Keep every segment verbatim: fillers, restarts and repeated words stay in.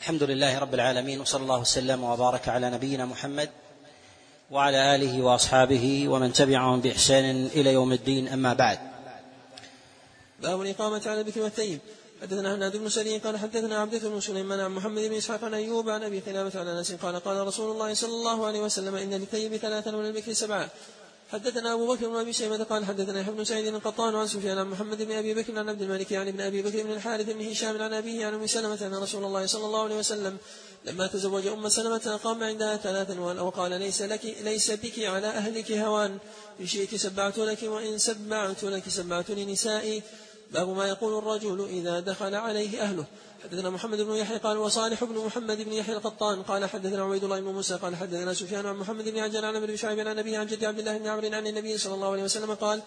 الحمد لله رب العالمين، وصلى الله وسلم وبارك على نبينا محمد وعلى آله وأصحابه ومن تبعهم بإحسان إلى يوم الدين، أما بعد. باب الإقامة على البكر والثيب. حدثنا هناد بن سري قال حدثنا عبدة بن سليمان عن محمد بن إسحاق عن أيوب عن أبي قلابة عن أنس قال قال رسول الله صلى الله عليه وسلم إن للثيب ثلاثا وللبكر سبعة. حدثنا أبو بكر بن أبي شيبة قال حدثنا يحيى بن سعيد القطان عن سفيان عن محمد بن أبي بكر عن عبد الملك عن ابن أبي بكر بن الحارث بن هشام عن أبيه عن أم سلمة أن رسول الله صلى الله عليه وسلم لما تزوج أم سلمة أقام عندها ثلاثا وقال ليس لك ليس بك على أهلك هوان، إن شئت سبعت لك وإن سبعت لك سبعت لنسائي. باب ما يقول الرجل إذا دخل عليه أهله. حدثنا محمد بن يحيى قال وصالح بن محمد بن يحيى القطان قال حدثنا عبيد الله بن موسى قال حدثنا سفيان عن محمد بن عجلان عن ابن شعيب عن أبيه عن جد عبد الله بن عمرو عن النبي صلى الله عليه وسلم قال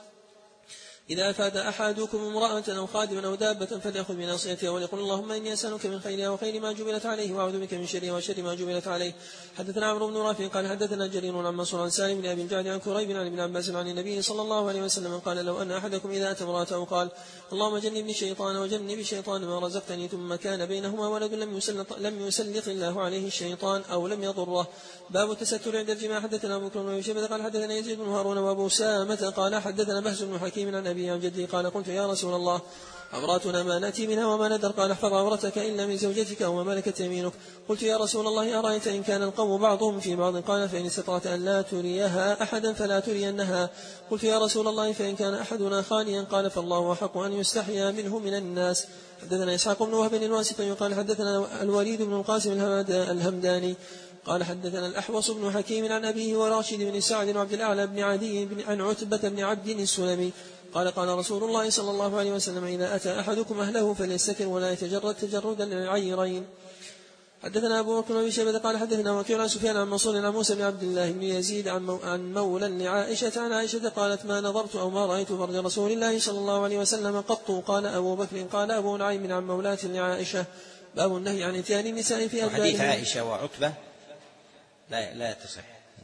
إذا أفاد أحدكم امرأة أو خادما أو دابة فليأخذ بناصيتها وليقل اللهم إني أسألك من خيرها وخير ما جبلت عليه وأعوذ بك من شرها وشر ما جبلت عليه. حدثنا عمرو بن رافع قال حدثنا جرير عن منصور عن سالم بن أبي الجعد عن كريب عن ابن عباس عن النبي صلى الله عليه وسلم قال لو أن أحدكم إذا أتى امرأته قال اللهم جنبني الشيطان وجنبني الشيطان ما رزقتني ثم كان بينهما ولد لم يسلط, لم يسلط الله عليه الشيطان أو لم يضره. باب التستر عند الجماع. حدثنا أبو بكر بن أبي شيبة قال حدثنا يزيد بن هارون وأبو سامة قال حدثنا بهز بن حكيم عن أبي عن جدي قال قلت يا رسول الله عوراتنا ما نأتي منها وما ندر قال احفظ عورتك إلا من زوجتك وما ملكت يمينك. قلت يا رسول الله أرأيت إن كان القوم بعضهم في بعض قال فإن استطعت أن لا تريها أحدا فلا ترينها. قلت يا رسول الله فإن كان أحدنا خاليا قال فالله أحق أن يستحيا منه من الناس. حدثنا إسحاق بن وهب الواسطي قال حدثنا الوليد بن القاسم الهمداني قال حدثنا الأحوص بن حكيم عن أبيه وراشد بن سعد وعبد الأعلى بن عدي عن عتبة بن عبد السلمي قال قال رسول الله صلى الله عليه وسلم إذا أتى أحدكم أهله فليستتر ولا يتجرد تجرد العيرين. حدثنا أبو بكر بن شيبة قال حدثنا وكيع عن سفيان عن منصور عن موسى بن عبد الله بن يزيد عن مولى لعائشة عن عائشة قالت ما نظرت أو ما رأيت فرج رسول الله صلى الله عليه وسلم قط. قال أبو بكر قال أبو نعيم عن مولاة لعائشة. باب النهي عن اتيان النساء في أدبارهن. حديث عائشة وعتبة لا لا تصح.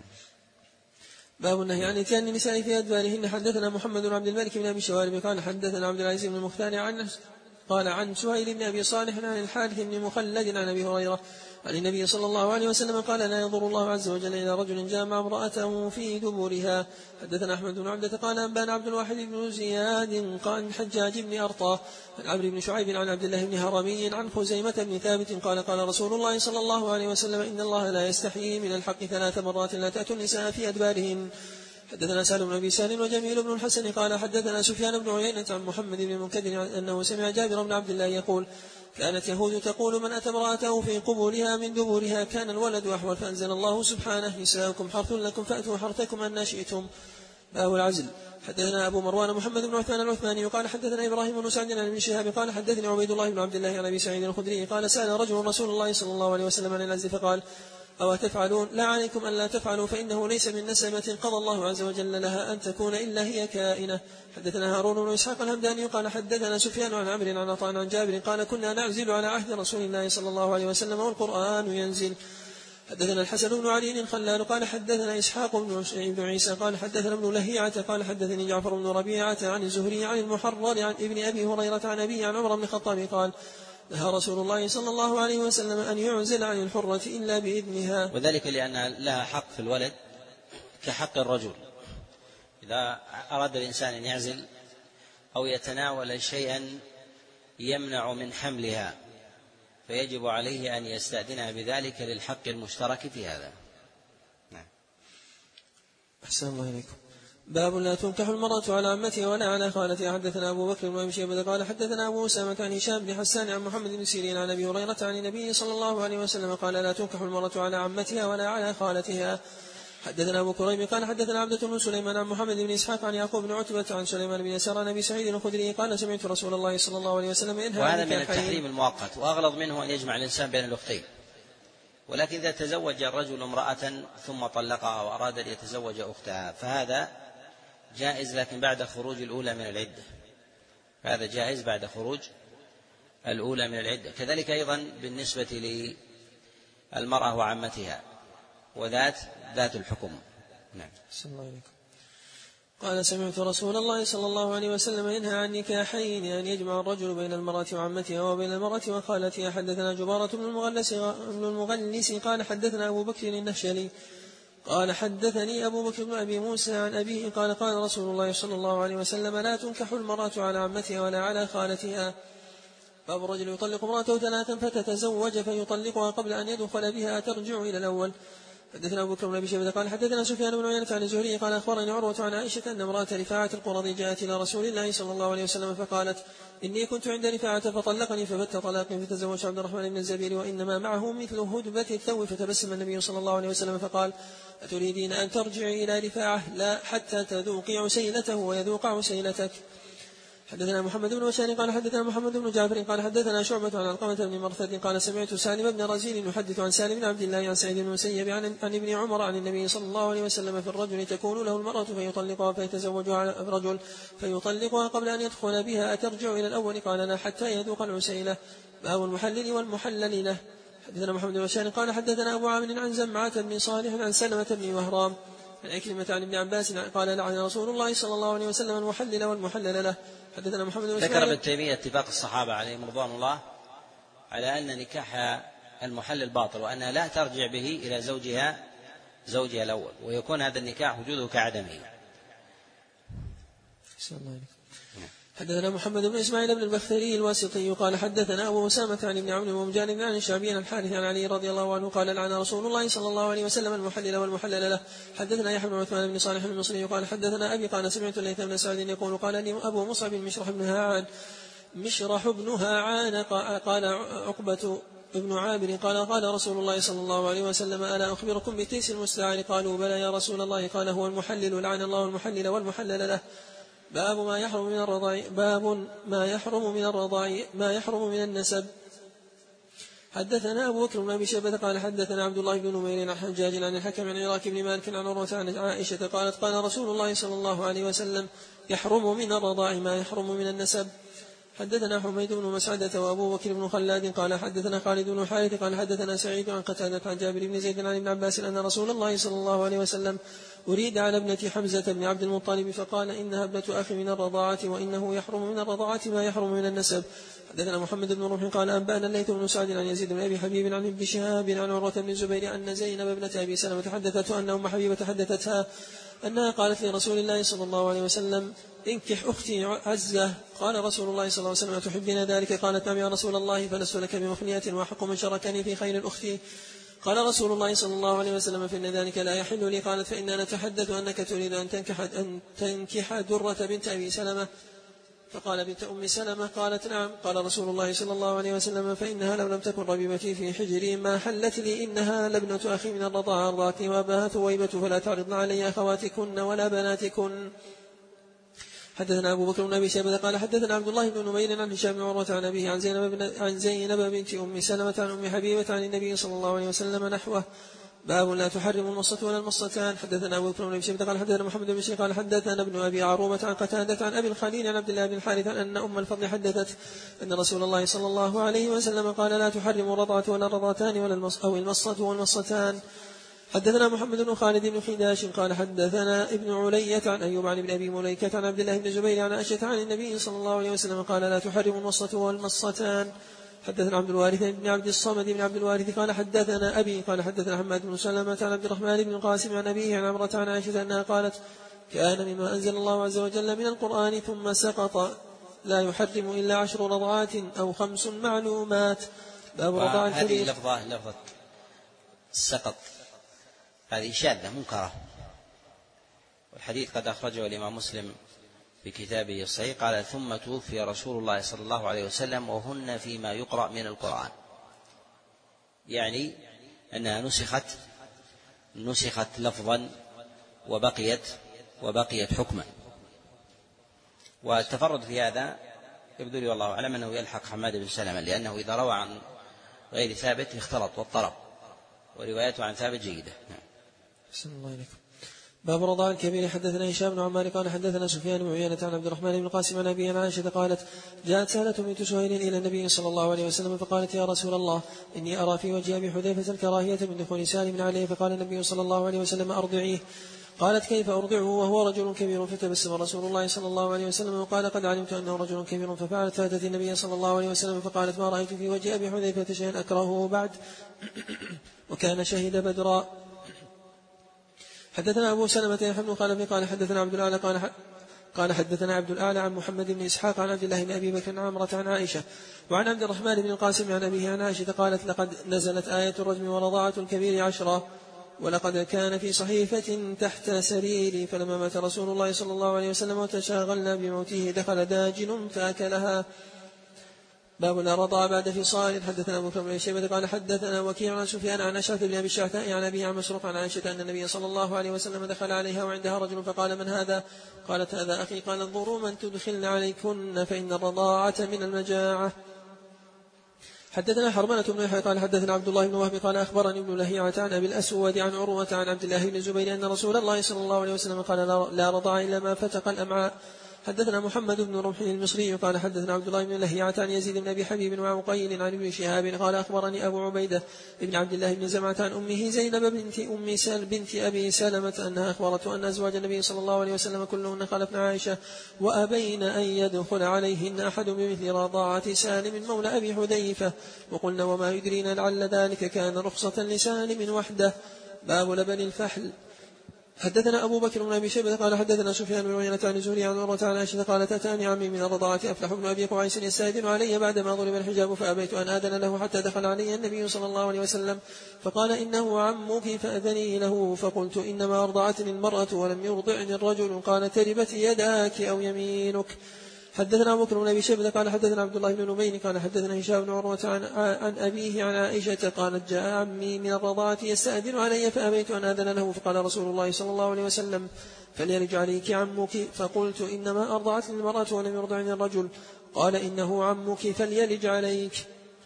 باب النهي عن اتيان النساء في أدبارهن. حدثنا محمد بن عبد الملك بن أبي شوارب قال حدثنا عبد العزيز بن المختار عن قال عن سهيل بن أبي صالح عن الحارث بن مخلد عن أبي هريرة عن النبي صلى الله عليه وسلم قال لا ينظر الله عز وجل إلى رجل جامع امرأته في دبرها. حدثنا أحمد بن عبدة قال أنبانا عبد الواحد بن زياد قال حجاج بن أرطاه عن عمرو بن شعيب عن عبد الله بن هرمي عن خزيمة بن ثابت قال قال رسول الله صلى الله عليه وسلم إن الله لا يستحيي من الحق ثلاث مرات لا تأتوا النساء في أدبارهن. حدثنا سالم بن أبي سالم وجميل بن الحسن قال حدثنا سفيان بن عيينة عن محمد بن المنكدر أنه سمع جابر بن عبد الله يقول كانت يهود تقول من أتى امرأته في قبولها من دبورها كان الولد أحول فأنزل الله سبحانه نساؤكم حرث لكم فأتوا حرثكم أن شئتم. باب العزل. حدثنا أبو مروان محمد بن عثمان العثماني قال حدثنا إبراهيم بن سعد عن ابن شهاب قال حدثني عبيد الله بن عبد الله عن أبي سعيد الخدري قال سأل رجل رسول الله صلى الله عليه وسلم عن العزل فقال أو تفعلون لا عليكم أن لا تفعلوا فإنه ليس من نسمة قضى الله عز وجل لها أن تكون إلا هي كائنة. حدثنا هارون بن إسحاق الهمداني قال حدثنا سفيان عن عمرو عن عطاء عن جابر قال كنا نعزل على عهد رسول الله صلى الله عليه وسلم والقرآن ينزل. حدثنا الحسن بن علي الخلال قال حدثنا إسحاق بن عيسى قال حدثنا ابن لهيعة قال حدثني جعفر بن ربيعة عن الزهري عن المحرر عن ابن أبي هريرة عن أبي عن عمر بن الخطاب قال نهى رسول الله صلى الله عليه وسلم أن يعزل عن الحرة إلا بإذنها. وذلك لأن لها حق في الولد كحق الرجل. إذا أراد الإنسان أن يعزل أو يتناول شيئا يمنع من حملها فيجب عليه أن يستأذنها بذلك للحق المشترك في هذا. نعم. أحسن الله إليكم. باب لا تنكح المرأة على عمتها ولا على خالتها. حدثنا أبو بكر بن أبي شيبة قال حدثنا أبو أسامة عن هشام بن حسان عن محمد بن سيرين عن أبي هريرة عن النبي صلى الله عليه وسلم قال لا تنكح المرأة على عمتها ولا على خالتها. حدثنا أبو كريم قال حدثنا عبدة بن سليمان عن محمد بن إسحاق عن يعقوب بن عتبة عن سليمان بن يسار عن أبي سعيد الخدري قال سمعت رسول الله صلى الله عليه وسلم ينهى وهذا من التحريم المؤقت، وأغلظ منه أن يجمع الإنسان بين الأختين. ولكن إذا تزوج الرجل امرأة ثم طلقها وأراد أن يتزوج أختها فهذا جائز، لكن بعد خروج الأولى من العدة. هذا جائز بعد خروج الأولى من العدة. كذلك أيضا بالنسبة للمرأة وعمتها وذات ذات الحكم. نعم. قال سمعت رسول الله صلى الله عليه وسلم ينهى عن نكاحين أن يجمع الرجل بين المرأة وعمتها وبين المرأة وخالتها. حدثنا جبارة بن المغلس, بن المغلس قال حدثنا أبو بكر النهشلي قال حدثني أبو بكر بن أبي موسى عن أبيه قال قال رسول الله صلى الله عليه وسلم لا تنكح المرأة على عمتها ولا على خالتها. باب الرجل يطلق امرأته ثلاثا فتتزوج فيطلقها قبل أن يدخل بها ترجع إلى الأول. حدثنا أبو بكر بن أبي شيبة قال حدثنا سفيان بن عيينة عن الزهري قال أخبرني عروة عن عائشة أن امرأة رفاعة القرظي جاءت إلى رسول الله صلى الله عليه وسلم فقالت إني كنت عند رفاعة فطلقني فبت طلاقي فتزوج عبد الرحمن بن الزبير وإنما معه مثل هدبة الثوب. فتبسم النبي صلى الله عليه وسلم فقال أتريدين أن ترجعي إلى رفاعة؟ لا حتى تذوقي عسيلته ويذوق عسيلتك. حدثنا محمد بن بشار قال حدثنا محمد بن جعفر قال حدثنا شعبة عن علقمة بن مرثد قال سمعت سالم بن رزين يحدث عن سالم بن عبد الله عن سعيد بن المسيب عن, عن ابن عمر عن النبي صلى الله عليه وسلم في الرجل تكون له المرأة فيطلقها فيتزوج على الرجل فيطلقها قبل أن يدخل بها أترجع إلى الأول؟ قال لا حتى يذوق العسيلة. باب المحلل والمحلل له. حدثنا محمد بن بشار قال حدثنا أبو عامر عن زمعة بن صالح عن سلمة بن وهرام عن عكرمة عن ابن عباس قال لعن رسول الله صلى الله عليه وسلم المحلل والمحلل له. حدثنا محمد بن ذكر ابن تيمية اتفاق الصحابة عليهم رضوان الله على أن نكاح المحلل باطل وأنها لا ترجع به إلى زوجها زوجها الأول ويكون هذا النكاح وجوده كعدمه. حدثنا محمد بن إسماعيل بن البختري الواسطي قال حدثنا أبو أسامة عن ابن عون ومجانب عن الشعبي عن الحارث عن علي رضي الله عنه قال لعن رسول الله صلى الله عليه وسلم المحلل والمحلل له. حدثنا يحيى بن عثمان بن صالح المصري قال حدثنا أبي قال سمعت الليث بن سعد يقول قال لي أبو مصعب مشرح بن هاعان مشرح بن هاعان قال عقبة ابن عامر قال قال رسول الله صلى الله عليه وسلم ألا أخبركم بتيس المستعار؟ قالوا بلى يا رسول الله. قال هو المحلل لعن الله المحلل والمحلل له. باب ما يحرم من الرضاع باب ما يحرم من الرضاع ما يحرم من النسب. حدثنا أبو بكر بن أبي شيبة قال حدثنا عبد الله بن نمير عن حجاج عن الحكم عن عراك بن مالك عن عروة عن عائشة قالت قال رسول الله صلى الله عليه وسلم يحرم من الرضاع ما يحرم من النسب. حدثنا حميد بن مسعدة وأبو بكر بن خلاد قال حدثنا خالد بن حارث قال حدثنا سعيد عن قتادة عن جابر بن زيد عن ابن عباس أن رسول الله صلى الله عليه وسلم أريد على ابنة حمزة بن عبد المطلب فقال إنها ابنة أخي من الرضاعة وإنه يحرم من الرضاعة ما يحرم من النسب. حدثنا محمد بن روح قال أنبأنا الليث بن سعد عن يزيد بن أبي حبيب عن ابن شهاب عن عروة بن الزبير أن زينب ابنة أبي سلمة حدثته أن أم حبيبة حدثتها أنها قالت لرسول الله صلى الله عليه وسلم انكح أختي عزة. قال رسول الله صلى الله عليه وسلم تحبين ذلك؟ قالت نعم يا رسول الله فلست لك بمخنية وأحق من شركني في خير أختي. قال رسول الله صلى الله عليه وسلم فإن ذلك لا يحل لي. قالت فإننا نتحدث أنك تريد أن تنكح, أن تنكح درة بنت أبي سلمة. فقال بنت أم سلمة. قالت نعم. قال رسول الله صلى الله عليه وسلم فإنها لو لم تكن ربيبتي في حجري ما حلت لي إنها لابنة أخي من الرضاعة أرضاتني وأباها ثويبة فلا تعرضن علي أخواتكن ولا بناتكن. حدثنا أبو بكر بن أبي شيبة قال حدثنا عبد الله بن نمير عن هشام بن عروة عن أبيه عن زينب, عن زينب بنت أم سلمة عن أم حبيبة عن النبي صلى الله عليه وسلم نحوه. باب لا تحرم المصة ولا المصتان. حدثنا أبو بكر بن أبي شيبة قال حدثنا محمد بن بشير قال حدثنا ابن أبي عروبة عن قتادة عن أبي الخليل عن عبد الله بن الحارث أن أم الفضل حدثت أن رسول الله صلى الله عليه وسلم قال لا تحرم الرضعة ولا الرضعتان ولا المص أو المصة والمصتان. حدثنا محمد بن خالد بن خداش قال حدثنا ابن علية عن أيوب عن ابن أبي مليكة عن عبد الله بن زبير عن عائشة عن النبي صلى الله عليه وسلم قال لا تحرم المصة والمصتان. حدثنا عبد الوارث بن عبد الصمد بن عبد الوارث قال حدثنا أبي قال حدثنا حماد بن سلمة عن عبد الرحمن بن القاسم عن أبيه عن عمرة عن عائشة أنها قالت كان مما أنزل الله عز وجل من القرآن ثم سقط لا يحرم إلا عشر رضعات أو خمس معلومات. باب رضاع هذه لفظة لفظة سقط هذه شاذة منكرة والحديث قد أخرجه الإمام مسلم في كتابه الصحيح قال ثم توفي رسول الله صلى الله عليه وسلم وهن فيما يقرأ من القرآن يعني أنها نسخت نسخت لفظا وبقيت وبقيت حكما. والتفرد في هذا يبدو لي والله أعلم أنه يلحق حماد بن سلمة لأنه إذا روى عن غير ثابت اختلط واضطرب وروايته عن ثابت جيدة. بسم الله عليكم. باب رضاع الكبير. حدثنا هشام بن عمار قال حدثنا سفيان بن عيينة عن عبد الرحمن بن القاسم عن أبي عن عائشة قالت جاءت سهلة بنت سهيل إلى النبي صلى الله عليه وسلم فقالت يا رسول الله إني أرى في وجه أبي حذيفة الكراهية من دخول سالم عليه. فقال النبي صلى الله عليه وسلم أرضعيه. قالت كيف أرضعه وهو رجل كبير؟ فتبسم رسول الله صلى الله عليه وسلم وقال قد علمت أنه رجل كبير. ففعلت فأتت النبي صلى الله عليه وسلم فقالت ما رأيت في وجه أبي حذيفة شيئا أكرهه بعد وكان شهد بدرا. حدثنا أبو سلمة يحيى بن خلف قال حدثنا عبد الأعلى قال قال حدثنا عبد الأعلى عن محمد بن إسحاق عن عبد الله بن أبي بكر عن عمرة عن عائشة وعن عبد الرحمن بن القاسم عن أبيه عن عائشة قالت لقد نزلت آية الرجم ورضاعة الكبير عشرة ولقد كان في صحيفة تحت سريري فلما مات رسول الله صلى الله عليه وسلم وتشاغلنا بموته دخل داجن فأكلها. باب لا رضع بعد فصال. حدثنا أبو بكر بن شيبة قال حدثنا وكيع عن سفيان عن أشعث بن أبي الشعثاء عن أبيه عن مسروق عن عائشة أن النبي صلى الله عليه وسلم دخل عليها وعندها رجل فقال من هذا؟ قالت هذا أخي. قال انظروا من تدخلن عليكن فإن الرضاعة من المجاعة. حدثنا حرملة بن يحيى قال حدثنا عبد الله بن وهب قال أخبرني ابن لهيعة عن أبي الأسود عن عروة عن عبد الله بن الزبير أن رسول الله صلى الله عليه وسلم قال لا رضع إلا ما فتق الأمعاء. حدثنا محمد بن رمح المصري قال حدثنا عبد الله بن لهيعة عن يزيد بن أبي حبيب وعقيل عن ابن شهاب قال أخبرني أبو عبيدة بن عبد الله بن زمعة عن أمه زينب بنت أم سل بنت أبي سلمة أنها أخبرته أن أزواج النبي صلى الله عليه وسلم كلهن خلفن عائشة وأبين أن يدخل عليهن أحد بمثل رضاعة سالم مولى أبي حذيفة وقلنا وما يدرين لعل ذلك كان رخصة لسالم وحده. باب لبن الفحل. حدثنا أبو بكر بن أبي شيبة قال حدثنا سفيان بن عيينة عن الزهري عن عروة عن عائشة قالت أتاني عمي من الرضاعة أفلح بن أبي قعيس يستأذن علي بعدما ضرب الحجاب فأبيت أن آذن له حتى دخل علي النبي صلى الله عليه وسلم فقال إنه عمك فأذني له فقلت إنما أرضعتني المرأة ولم يرضعني الرجل. قال تربت يداك أو يمينك. حدثنا أبو بكر بن أبي شيبة قال حدثنا عبد الله بن نبين قال حدثنا هشام بن عروة عن, عن أبيه عن عائشة قالت جاء عمي من الرضاعة يستأذن علي فأبيت أن آذن له فقال رسول الله صلى الله عليه وسلم فليرج عليك عمك. فقلت إنما أرضعتني المرأة ولم يرضعني الرجل. قال إنه عمك فليلج عليك.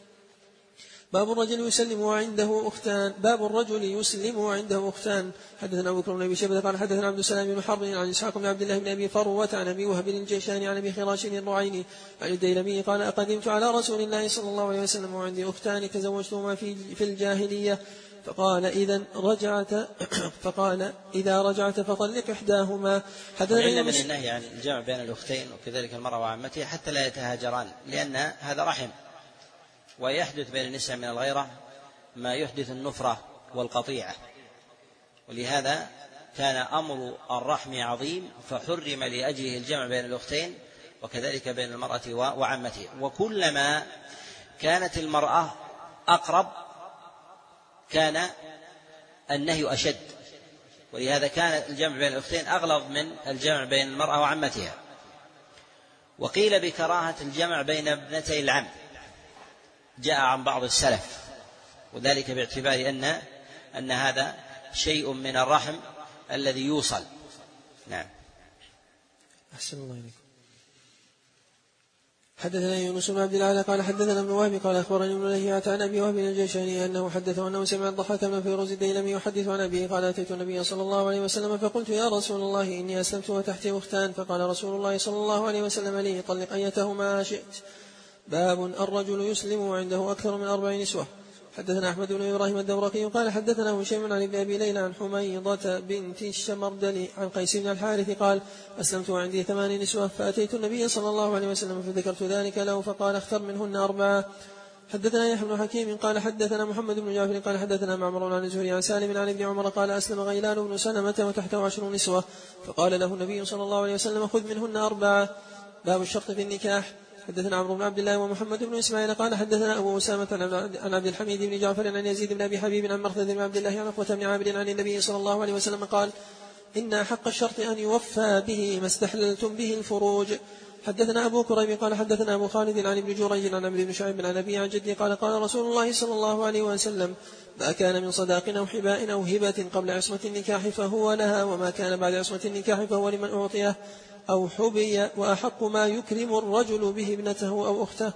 باب الرجل يسلم وعنده أختان. باب الرجل يسلم وعنده أختان. حدثنا أبو بكر بن أبي شيبة قال حدثنا عبد السلام بن حرب عن إسحاق بن عبد الله بن أبي فروة عن أبي وهب الجيشاني عن أبي خراش الرعيني عن الديلمي قال أقدمت على رسول الله صلى الله عليه وسلم وعندي أختان تزوجتهما في في الجاهلية فقال إذا رجعت فقال إذا رجعت فطلق إحداهما. حدثنا من النهي عن الجمع بين الأختين وكذلك المرأة وعمتها حتى لا يتهاجران لأن هذا رحم ويحدث بين النساء من الغيرة ما يحدث النفرة والقطيعة ولهذا كان أمر الرحم عظيم فحرم لأجله الجمع بين الأختين وكذلك بين المرأة وعمتها. وكلما كانت المرأة أقرب كان النهي أشد ولهذا كان الجمع بين الأختين أغلظ من الجمع بين المرأة وعمتها. وقيل بكراهة الجمع بين ابنتي العم جاء عن بعض السلف وذلك باعتبار أن أن هذا شيء من الرحم الذي يوصل. نعم. أحسن الله إليكم. حدثنا يونس بن عبد الله قال حدثنا ابن وهب قال أخبرني ابن لهيعة عن أبي وهب الجيشاني أنه حدثه أنه سمع الضحاك بن فيروز الديلمي يحدث عن أبيه قال أتيت النبي صلى الله عليه وسلم فقلت يا رسول الله إني أسلمت وتحتي أختان فقال رسول الله صلى الله عليه وسلم لي طلق أيتهما شئت. باب الرجل يسلم وعنده أكثر من أربع نسوة. حدثنا أحمد بن إبراهيم الدورقي قال حدثنا هشيم عن ابن أبي ليلى عن حميضة بنت الشمردلي عن قيس بن الحارث قال أسلمت وعندي ثمان نسوة فأتيت النبي صلى الله عليه وسلم فذكرت ذلك له فقال اختر منهن أربعة. حدثنا يحيى بن حكيم قال حدثنا محمد بن جعفر قال حدثنا معمر عن الزهري عن سالم عن ابن عمر قال أسلم غيلان بن سلمة وتحته عشر نسوة فقال له النبي صلى الله عليه وسلم خذ منهن أربعة. باب الشرط في النكاح. حدثنا عمرو بن عبد الله ومحمد بن إسماعيل قال حدثنا أبو أسامة عن عبد الحميد بن جعفر عن يزيد بن أبي حبيب عن مرثد بن عبد الله عن عقبة بن عامر عن النبي صلى الله عليه وسلم قال إن حق الشرط أن يوفى به ما استحللتم به الفروج. حدثنا أبو كريب قال حدثنا أبو خالد عن ابن جريج عن عمرو بن شعيب عن أبي عن جدي قال قال رسول الله صلى الله عليه وسلم ما كان من صداق أو حباء أو هبة قبل عصمة النكاح فهو لها وما كان بعد عصمة النكاح فهو لمن أعطيه أو حبي وأحق ما يكرم الرجل به ابنته أو أخته.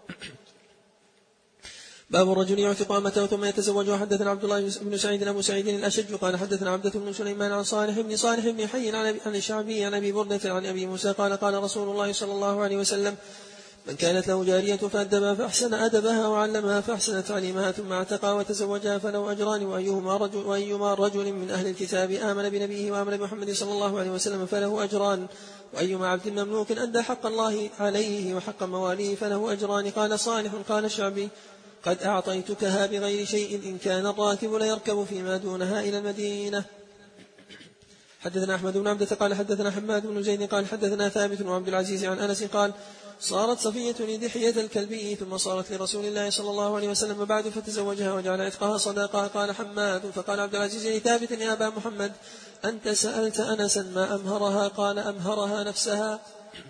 باب الرجل يعتق أمته ثم يتزوج. حدثنا عبد الله بن سعيد أبو سعيد الأشج قال حدثنا عبدة بن سليمان عن صالح بن صالح بن حي عن الشعبي عن أبي بردة عن أبي موسى قال قال رسول الله صلى الله عليه وسلم من كانت له جارية فأدبها فأحسن أدبها وعلمها فأحسن تعليمها ثم اعتقى وتزوجها فله أجران وأيهما رجل, وأيما رجل من أهل الكتاب آمن بنبيه وآمن بمحمد صلى الله عليه وسلم فله أجران وأيما عبد مملوك أدى حق الله عليه وحق مواليه فله أجران. قال صالح قال الشعبي قد أعطيتكها بغير شيء إن كان الراكب ليركب فيما دونها إلى المدينة. حدثنا أحمد بن عبدة قال حدثنا حماد بن زيد قال حدثنا ثابت وعبد العزيز عن أنس قال صارت صفية لدحية الكلبي ثم صارت لرسول الله صلى الله عليه وسلم بعد فتزوجها وجعل عتقها صداقة. قال حماد فقال عبد العزيز لثابت يا أبا محمد أنت سألت أنسا ما أمهرها؟ قال أمهرها نفسها.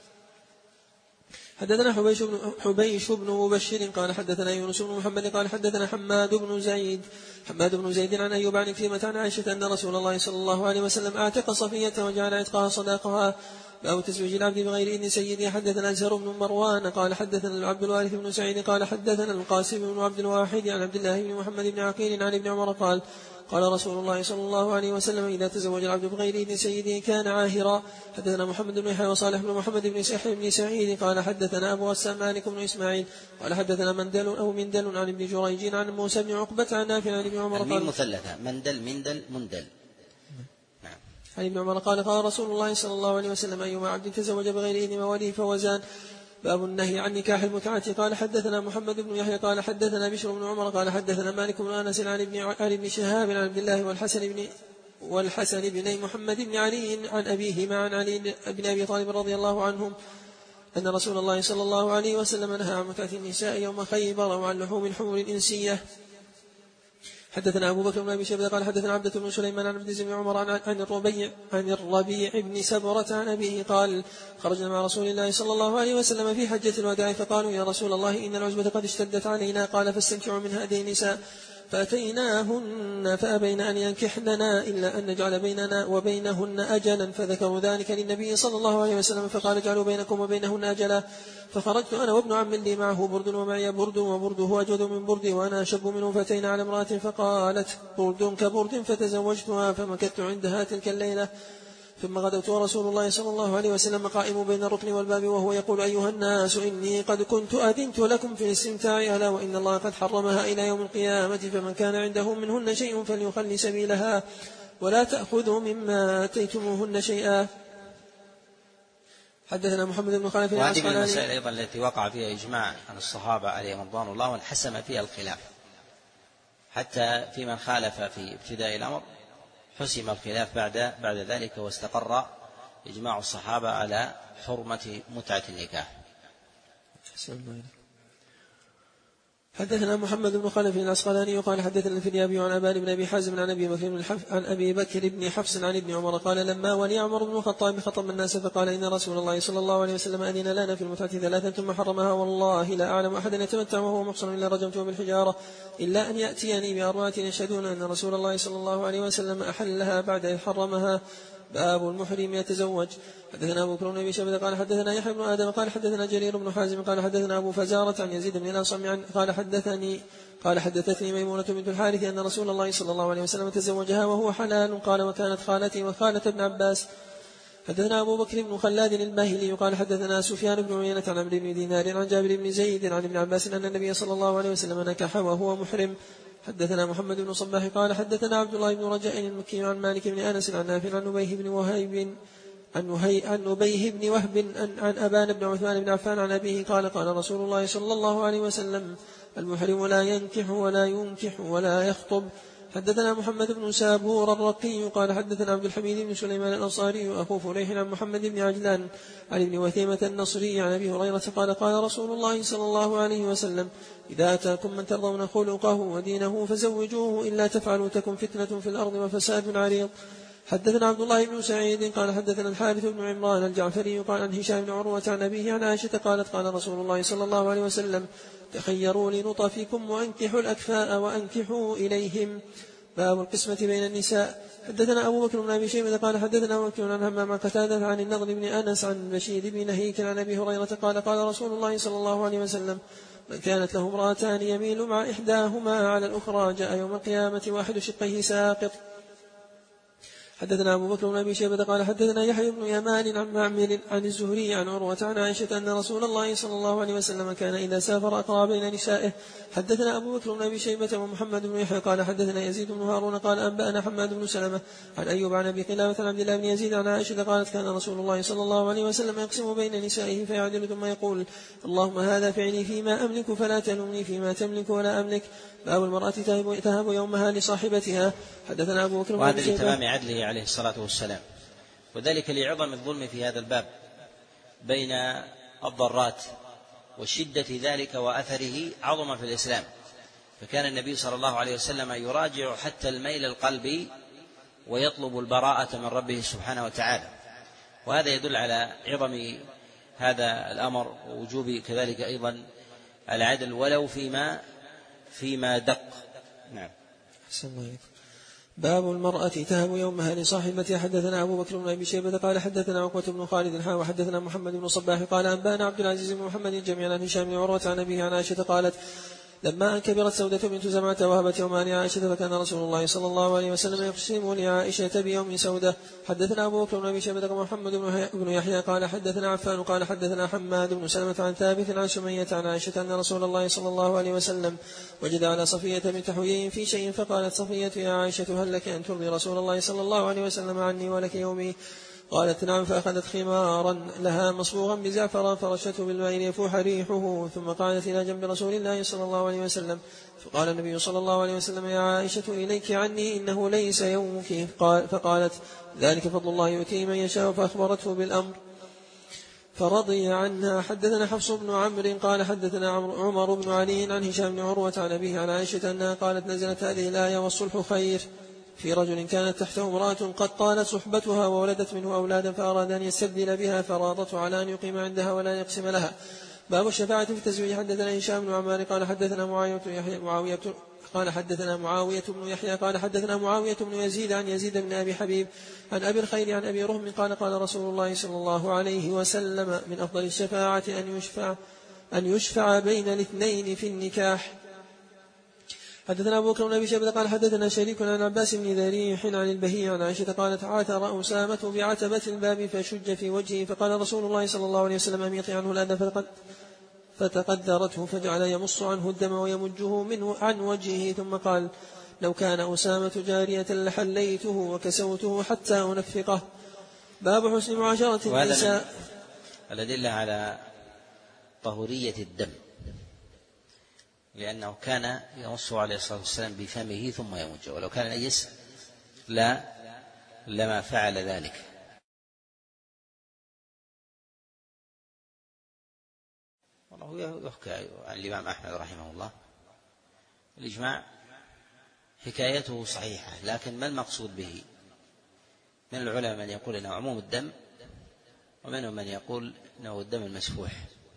حدثنا حبيش بن, حبيش بن مبشر قال حدثنا يونس بن محمد قال حدثنا حماد بن زيد حماد بن زيد عن أيوب عن كلمة عن عائشة أن رسول الله صلى الله عليه وسلم أعتق صفية وجعل عتقها صداقها. باب تزويج العبد بغير إذن سيده. حدثنا أزهر بن مروان قال حدثنا العبد الوارث بن سعيد قال حدثنا القاسم بن عبد الواحد عن عبد الله بن محمد بن عقيل عن ابن عمر قال قال رسول الله صلى الله عليه وسلم إذا تزوج العبد بغير إذن سيده كان عاهرا. حدثنا محمد بن يحيى وصالح بن محمد بن سحر بن سعيد قال حدثنا أبو غسان مالك بن إسماعيل قال حدثنا مندل أو مندل عن ابن جريج عن موسى بن عقبة عن نافع عن ابن عمر قال مثلثة مندل مندل مندل عن ابن عمر قال قال رسول الله صلى الله عليه وسلم أيما عبد تزوج بغير إذن مواليه فوزان. باب النهي عن نكاح المتعة. قال حدثنا محمد بن يحيى قال حدثنا بشر بن عمر قال حدثنا مالك بن أنس عن ابن عن ابن شهاب عن عبد الله والحسن بن والحسن بن محمد بن علي عن أبيهما عن علي بن أبي طالب رضي الله عنهم أن رسول الله صلى الله عليه وسلم نهى عن متعة النساء يوم خيبر وعن لحوم الحمر الإنسية. حدثنا أبو بكر بن أبي شيبة قال حدثنا عبدة بن سليمان عن عبد بن عمر عن عن الربيع عن الربيع بن سبرة عن أبيه قال خرجنا مع رسول الله صلى الله عليه وسلم في حجة الوداع فقالوا يا رسول الله إن العزبة قد اشتدت علينا. قال فاستمتعوا من هذه النساء فأتيناهن فأبين أن ينكحننا إلا أن نجعل بيننا وبينهن أجلا فذكروا ذلك للنبي صلى الله عليه وسلم فقال اجعلوا بينكم وبينهن أجلا. فخرجت أنا وابن عم لي معه برد ومعي برد وبرده أجود من بردي وأنا أشب منه فأتينا على امرأة فقالت برد كبرد فتزوجتها فمكثت عندها تلك الليلة ثم غدوت ورسول الله صلى الله عليه وسلم قائم بين الركن والباب وهو يقول أيها الناس إني قد كنت أذنت لكم في الاستمتاع ألا وإن الله قد حرمها إلى يوم القيامة فمن كان عنده منهن شيء فليخلي سبيلها ولا تأخذوا مما آتيتموهن شيئا. حدثنا محمد بن خالد وهذه من المسائل أيضا التي وقع فيها إجماع عن الصحابة عليهم رضوان الله وانحسم فيها الخلاف حتى في من خالف في ابتداء الأمر حسم الخلاف بعد بعد ذلك واستقر إجماع الصحابة على حرمة متعة النكاح. حدثنا محمد بن خلف العسقلاني قال حدثنا الفريابي عن أبان بن أبي حازم عن أبي بكر بن الحف عن أبي بكر بن حفص عن ابن عمر قال لما ولي عمر بن الخطاب خطب الناس فقال إن رسول الله صلى الله عليه وسلم أذن لنا في المتعة ثلاثا ثم حرمها والله لا أعلم أحدا يتمتع وهو محصن إلا رجمته بالحجارة إلا أن يأتيني بأربعة يشهدون أن رسول الله صلى الله عليه وسلم أحلها بعد إذ حرمها. باب المحرم يتزوج. حدثنا أبو بكر بن أبي شيبة قال حدثنا يحيى بن آدم قال حدثنا جرير بن حازم قال حدثنا أبو فزارة عن يزيد بن الأصم قال حدثني قال حدثتني ميمونة بنت الحارث أن رسول الله صلى الله عليه وسلم تزوجها وهو حلال. قال وكانت خالتي وخالة ابن عباس. حدثنا أبو بكر بن خلاد الباهلي قال حدثنا سفيان بن عيينة عن عمرو بن دينار عن جابر بن زيد عن ابن عباس أن النبي صلى الله عليه وسلم نكح وهو محرم. حدثنا محمد بن صباح قال حدثنا عبد الله بن رجاء المكي عن مالك بن أنس عن نافع عن نبيه بن وهيب عن, عن نبيه بن وهب عن, عن أبان بن عثمان بن عفان عن أبيه قال قال رسول الله صلى الله عليه وسلم المحرم لا ينكح ولا ينكح ولا يخطب. حدثنا محمد بن سابور الرقي قال حدثنا عبد الحميد بن سليمان الأنصاري أخو فليح عن محمد بن عجلان عن ابن وثيمة النصري عن أبي هريرة قال قال رسول الله صلى الله عليه وسلم إذا أتاكم من ترضون خلقه ودينه فزوجوه إلا تفعلوا تكن فتنة في الأرض وفساد عريض. حدثنا عبد الله بن سعيد قال حدثنا الحارث بن عمران الجعفري قال عن هشام بن عروة عن أبيه عن عائشة قالت قال رسول الله صلى الله عليه وسلم تخيروا لنطفكم وأنكحوا الأكفاء وأنكحوا إليهم. باب القسمة بين النساء. حدثنا أبو بكر بن أبي شيبة قال حدثنا وكيع عن همام عن قتادة عن النضر بن أنس عن بشير بن نهيك عن أبي هريرة قال قال رسول الله صلى الله عليه وسلم من كانت له امرأتان يميل مع إحداهما على الأخرى جاء يوم القيامة واحد شقيه ساقط. حدثنا أبو بكر بن أبي شيبة قال حدثنا يحيى بن يمان عن معمر عن الزهري عن عروة عن عائشة أن رسول الله صلى الله عليه وسلم كان إذا سافر أقرى بين نسائه. حدثنا أبو بكر بن أبي شيبة ومحمد بن يحيى قال حدثنا يزيد بن هارون قال أنبأنا حماد بن سلمة عن أيوب عن أبي قلابة عن عبد الله بن يزيد عن عائشة قالت كان رسول الله صلى الله عليه وسلم يقسم بين نسائه فيعدل ثم يقول اللهم هذا فعلي فيما أملك فلا تلومني فيما تملك ولا أملك. باب المرأة تهب يومها لصاحبتها. حدثنا أبو بكر وهذا لتمام عدله عليه الصلاة والسلام، وذلك لعظم الظلم في هذا الباب بين الضرات وشدة ذلك وأثره عظم في الإسلام، فكان النبي صلى الله عليه وسلم يراجع حتى الميل القلبي ويطلب البراءة من ربه سبحانه وتعالى، وهذا يدل على عظم هذا الأمر ووجوب كذلك أيضا العدل ولو فيما فيما دق. نعم. باب المرأة تهب يومها لصاحبتها. حدثنا أبو بكر بن أبي شيبة قال حدثنا عقبة بن خالد حا وحدثنا محمد بن صباح قال أنبأنا عبد العزيز بن محمد جميعا عن هشام بن عروة عن أبيه عن عائشة قالت لما أن كبرت سودة بنت زمعة وهبت يومان لعائشة فكان رسول الله صلى الله عليه وسلم يقسم لعائشة بيوم سودة. حدثنا أبو بكر بن أبي شيبة ومحمد بن يحيى قال حدثنا عفان قال حدثنا حماد بن سلمة عن ثابت عن سمية عن عائشة أن رسول الله صلى الله عليه وسلم وجد على صفية بنت حيي في شيء فقالت صفية يا عائشة هل لك أن ترضي رسول الله صلى الله عليه وسلم عني ولك يومي؟ قالت نعم، فأخذت خمارا لها مصبوغا بزعفران فرشته بالماء ليفوح ريحه ثم قعدت إلى جنب رسول الله صلى الله عليه وسلم. فقال النبي صلى الله عليه وسلم يا عائشة إليك عني إنه ليس يومك. فقالت ذلك فضل الله يؤتيه من يشاء، فأخبرته بالأمر فرضي عنها. حدثنا حفص بن عمرو قال حدثنا عمر بن علي عن هشام بن عروة عن أبيه عن عائشة أنها قالت نزلت هذه الآية والصلح خير في رجل كانت تحته امرأة قد طالت صحبتها وولدت منه أولادا فأراد أن يستبدل بها فراضته على أن يقيم عندها ولا يقسم لها. باب الشفاعة في التزويج. حدثنا هشام بن عمار قال حدثنا معاوية يحيى معاوية قال حدثنا معاوية بن يحيى قال حدثنا معاوية بن يزيد عن يزيد بن أبي حبيب عن أبي الخير عن أبي رهم قال قال رسول الله صلى الله عليه وسلم من أفضل الشفاعة أن يشفع أن يشفع بين الاثنين في النكاح. حدثنا أبو بكر بن أبي شيبة قال حدثنا شريك عن عباس بن ذريح عن البهي عن عائشة قالت عثر أسامة بعتبة الباب فشج في وجهه فقال رسول الله صلى الله عليه وسلم أميطي عنه الأذى فتقدرته فجعل يمص عنه الدم ويمجه منه عن وجهه ثم قال لو كان أسامة جارية لحليته وكسوته حتى أنفقه. باب حسن معاشرة النساء. الأدلة على طهورية الدم، لأنه كان يمص عليه الصلاة والسلام بفمه ثم يمجه، ولو كان نجس لا لما فعل ذلك. والله يحكى عن الإمام أحمد رحمه الله الإجماع حكايته صحيحة، لكن ما المقصود به؟ من العلماء من يقول إنه عموم الدم، ومنهم من يقول إنه الدم المسفوح،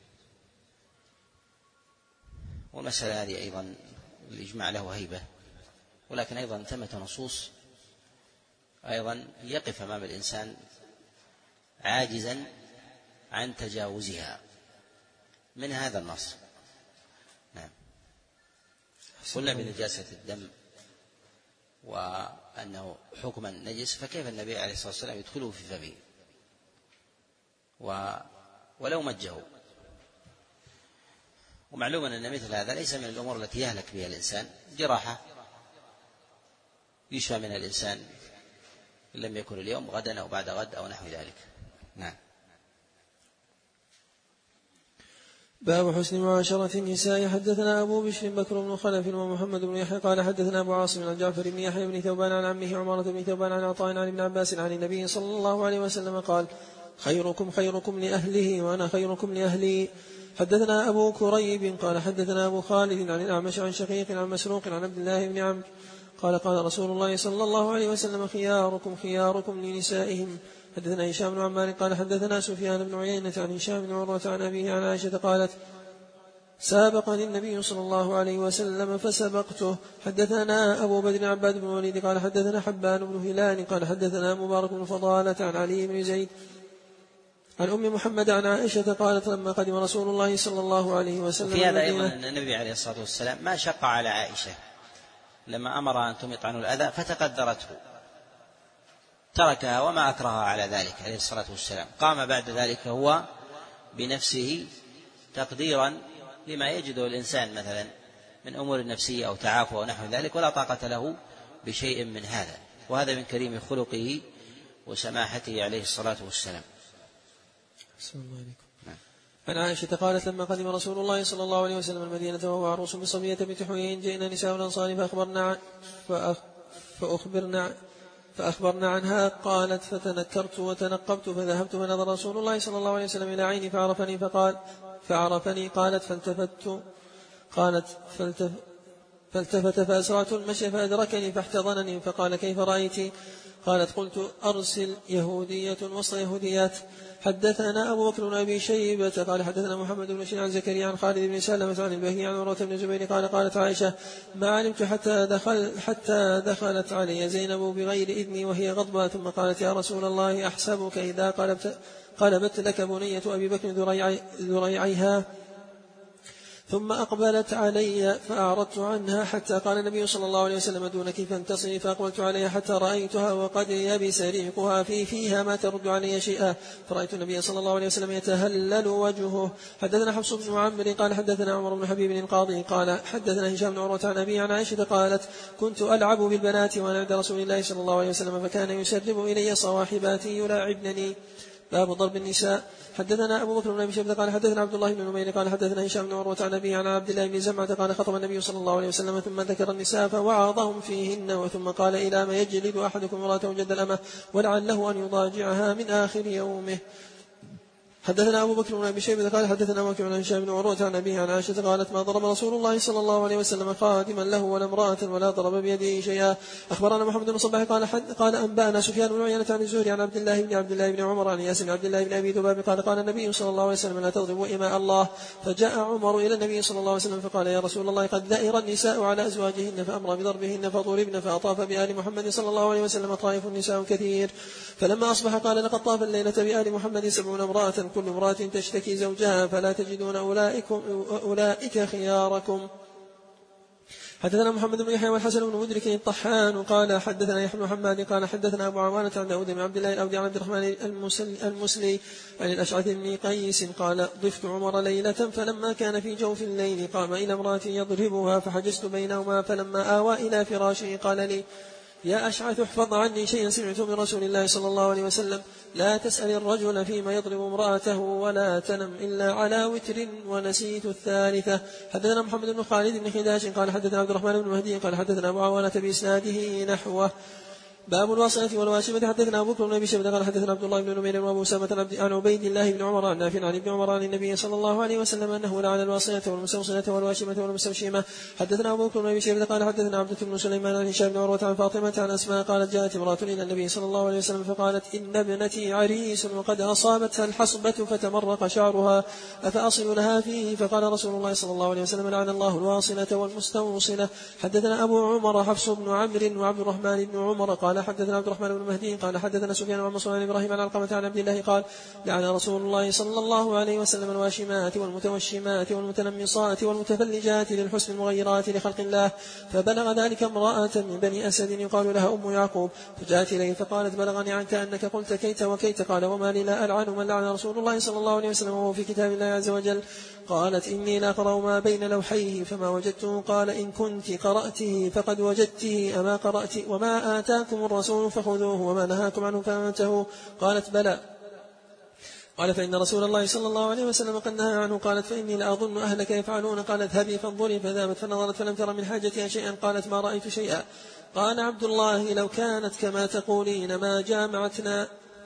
والمسألة هذه أيضا الإجماع له هيبة، ولكن أيضا ثمة نصوص أيضا يقف أمام الإنسان عاجزا عن تجاوزها من هذا النص. نعم. قلنا بنجاسة الدم وأنه حكما نجس، فكيف النبي عليه الصلاة والسلام يدخله في فمه ولو مجه؟ ومعلوم أن مثل هذا ليس من الأمور التي يهلك بها الإنسان، جراحة يشفى منها الإنسان إن لم يكن اليوم غدا أو بعد غد أو نحو ذلك. نعم. باب حسن معاشرة النساء. حدثنا أبو بشر بكر بن خلف ومحمد بن يحيى قال حدثنا أبو عاصم عن جعفر بن يحيى بن ثوبان عن عمه عمارة بن ثوبان عن عطاء عن ابن عباس عن النبي صلى الله عليه وسلم قال خيركم خيركم لأهله وأنا خيركم لأهلي. حدثنا أبو كريب قال حدثنا أبو خالد عن الأعمش عن شقيق عن مسروق عن عبد الله بن عمرو قال قال رسول الله صلى الله عليه وسلم خياركم خياركم لنسائهم. حدثنا هشام بن عمار قال حدثنا سفيان بن عيينة عن هشام بن عروة عن أبيه عن عائشة قالت سابقني النبي صلى الله عليه وسلم فسبقته. حدثنا أبو بدر عباد بن وليد قال حدثنا حبان بن هلال قال حدثنا مبارك بن فضالة عن علي بن زيد عن أم محمد عن عائشة قالت لما قدم رسول الله صلى الله عليه وسلم في هذا أيضا أن النبي عليه الصلاة والسلام ما شق على عائشة لما أمر أن تميط عنه الأذى فتقدرته، تركها وما أكرهها على ذلك عليه الصلاة والسلام. قام بعد ذلك هو بنفسه تقديرا لما يجده الإنسان مثلا من أمور النفسية أو تعافى ونحو ذلك، ولا طاقة له بشيء من هذا، وهذا من كريم خلقه وسماحته عليه الصلاة والسلام. عن عائشة قالت لما قدم رسول الله صلى الله عليه وسلم المدينة وهو عروس بصبية بنت حيي جئنا نساء الأنصار فأخبرنا فأخبرنا فأخبرنا عنها. قالت فتنكرت وتنقبت فذهبت فنظر رسول الله صلى الله عليه وسلم إلى عيني فعرفني فقال فعرفني قالت فالتفت قالت فالتف فالتفت فأسرعت المشي فأدركني فاحتضنني فقال كيف رأيت؟ قالت قلت أرسل يهودية وسط يهوديات. حدثنا أبو بكر بن أبي شيبة قال حدثنا محمد بن بشير عن زكريا عن خالد بن سلمة عن البهي عن عروة بن الزبير قال قالت عائشة ما علمت حتى دخل حتى دخلت علي زينب بغير إذني وهي غضبة ثم قالت يا رسول الله أحسبك إذا قلبت قلبت لك بنية أبي بكر ذريعيها. ثم أقبلت علي فأعرضت عنها حتى قال النبي صلى الله عليه وسلم دونك فانتصري، فأقبلت عليها حتى رأيتها وقد يبس ريقها في فيها ما ترد علي شيئا، فرأيت النبي صلى الله عليه وسلم يتهلل وجهه. حدثنا حفص بن عمرو قال حدثنا عمر بن حبيب القاضي قال حدثنا هشام بن عروة عن أبي عن عائشة قالت كنت ألعب بالبنات وأنا عند رسول الله صلى الله عليه وسلم فكان يسرب إلي صواحباتي يلاعبنني. باب ضرب النساء. حدثنا أبو بكر بن أبي شيبة قال حدثنا عبد الله بن نمير قال حدثنا هشام بن عروة عن أبي عن عبد الله بن زمعة قال خطب النبي صلى الله عليه وسلم ثم ذكر النساء فوعظهم فيهن وثم قال إلى ما يجلد أحدكم امرأته جد الأمة ولعله أن يضاجعها من آخر يومه. حدثنا أبو بكر بن أبي شيبة قال حدثنا وكيع عن هشام بن عروة عن أبيه عن عائشة قالت ما ضرب رسول الله صلى الله عليه وسلم خادما له ولا امرأة ولا ضرب بيده شيئا. أخبرنا محمد بن صباح قال قال أنبأنا سفيان بن عيينة عن الزهري عن عبد الله بن عبد الله بن عمر عن ياسر بن عبد الله بن أبي ذباب قال قال النبي صلى الله عليه وسلم لا تضربوا إماء الله. فجاء عمر إلى النبي صلى الله عليه وسلم فقال يا رسول الله قد ذئر النساء على أزواجهن فأمر بضربهن فضربن فأطاف بآل محمد صلى الله عليه وسلم طائف النساء كثير. فلما أصبح قال لقد طاف الليلة بآل محمد سبعون امرأة كل امرأة تشتكي زوجها فلا تجدون أولئك خياركم. حدثنا محمد بن يحيى والحسن بن مدرك الطحان قال حدثنا يحيى بن محمد قال حدثنا أبو عوانة عن داود بن عبد الله الأودي عن عبد الرحمن المسلي عن الأشعث بن قيس قال ضفت عمر ليلة فلما كان في جوف الليل قام إلى امرأة يضربها فحجزت بينهما فلما آوى إلى فراشه قال لي يا أشعث احفظ عني شيئا سمعت من رسول الله صلى الله عليه وسلم لا تسأل الرجل فيما يضرب امرأته ولا تنم إلا على وتر ونسيت الثالثة. حدثنا محمد بن خالد بن خداش قال حدثنا عبد الرحمن بن مهدي قال حدثنا أبو عوانة بإسناده نحوه. باب الواصلة والواشمة. حدثنا أبو بكر بن أبي شيبة قال حدثنا عبد الله بن نمير وأبو أسامة عن عبيد الله بن عمر عن نافع عن ابن عمر عن النبي صلى الله عليه وسلم أنه لعن الواصلة والمستوصلة والواشمة والمستوشمة. حدثنا أبو بكر بن أبي شيبة قال حدثنا عبدة بن سليمان عن هشام بن عروة عن فاطمة عن أسماء قالت جاءت امرأة إلى النبي صلى الله عليه وسلم فقالت إن ابنتي عريس وقد أصابتها الحصبة فتمرق شعرها أفأصل لها فيه؟ فقال رسول الله صلى الله عليه وسلم لعن الله الواصلة والمستوصلة. حدثنا أبو عمر حفص بن عمرو وعبد الرحمن بن عمر قال حدثنا عبد الرحمن بن مهدي قال حدثنا سفيان عن منصور عن إبراهيم عن علقمة عن عبد الله قال لعن رسول الله صلى الله عليه وسلم الواشمات والمتوشمات والمتنمصات والمتفلجات للحسن المغيرات لخلق الله. فبلغ ذلك امرأة من بني أسد يقال لها أم يعقوب فجاءت إليه فقالت بلغني عنك أنك قلت كيت وكيت قال وما لي لا ألعن من لعن رسول الله صلى الله عليه وسلم وهو في كتاب الله عز وجل. قالت إني لا أقرأ ما بين لوحيه فما وجدته. قال إن كنت قرأته فقد وجدته أما قرأت وما آتاكم الرسول فخذوه وما نهاكم عنه فانتهوا. قالت بلى. قال فإن رسول الله صلى الله عليه وسلم قد نهى عنه. قالت فإني لأظن أهلك يفعلون. قالت هبي فانظري فذهبت فنظرت فلم تر من حاجتها شيئا. قالت ما رأيت شيئا. قال عبد الله لو كانت كما تقولين ما جامعتنا.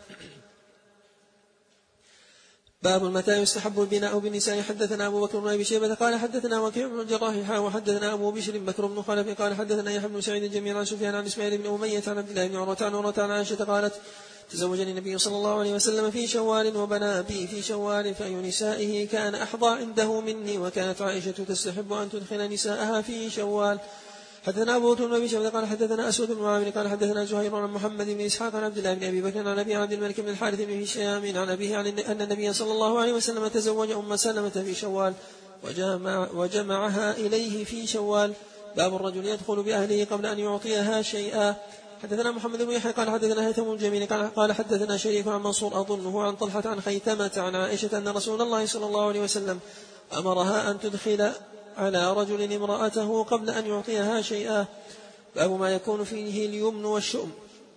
باب متى يستحب البناء بالنساء. حدثنا أبو بكر بن أبي شيبة قال حدثنا وكيع بن الجراح وحدثنا أبو بشر بكر بن خلف قال حدثنا يحيى بن سعيد جميعا عن سفيان عن إسماعيل بن أمية عن عبد الله بن عروة عن عروة عن عائشة قالت تزوجني النبي صلى الله عليه وسلم في شوال وبنى بي في شوال فأي نسائه كان أحظى عنده مني وكانت عائشة تستحب أن تدخل نساءها في شوال. حدثنا أبو بكر بن أبي شيبة قال حدثنا أسود بن عامر قال حدثنا زهير عن محمد بن إسحاق عن عبد الله بن أبي بكر عن أبي عبد الملك بن الحارث بن هشام عن أبيه عن أن النبي صلى الله عليه وسلم تزوج أم سلمة في شوال وجمع وجمعها إليه في شوال. باب الرجل يدخل بأهله قبل أن يعطيها شيئا. حدثنا محمد بن يحيى قال حدثنا هيثم بن جميل قال حدثنا شريك عن منصور أظنه عن طلحة عن خيثمة عن عائشة أن رسول الله صلى الله عليه وسلم أمرها أن تدخل على رجل امرأته قبل أن يعطيها شيئا. باب ما يكون فيه اليمن والشؤم.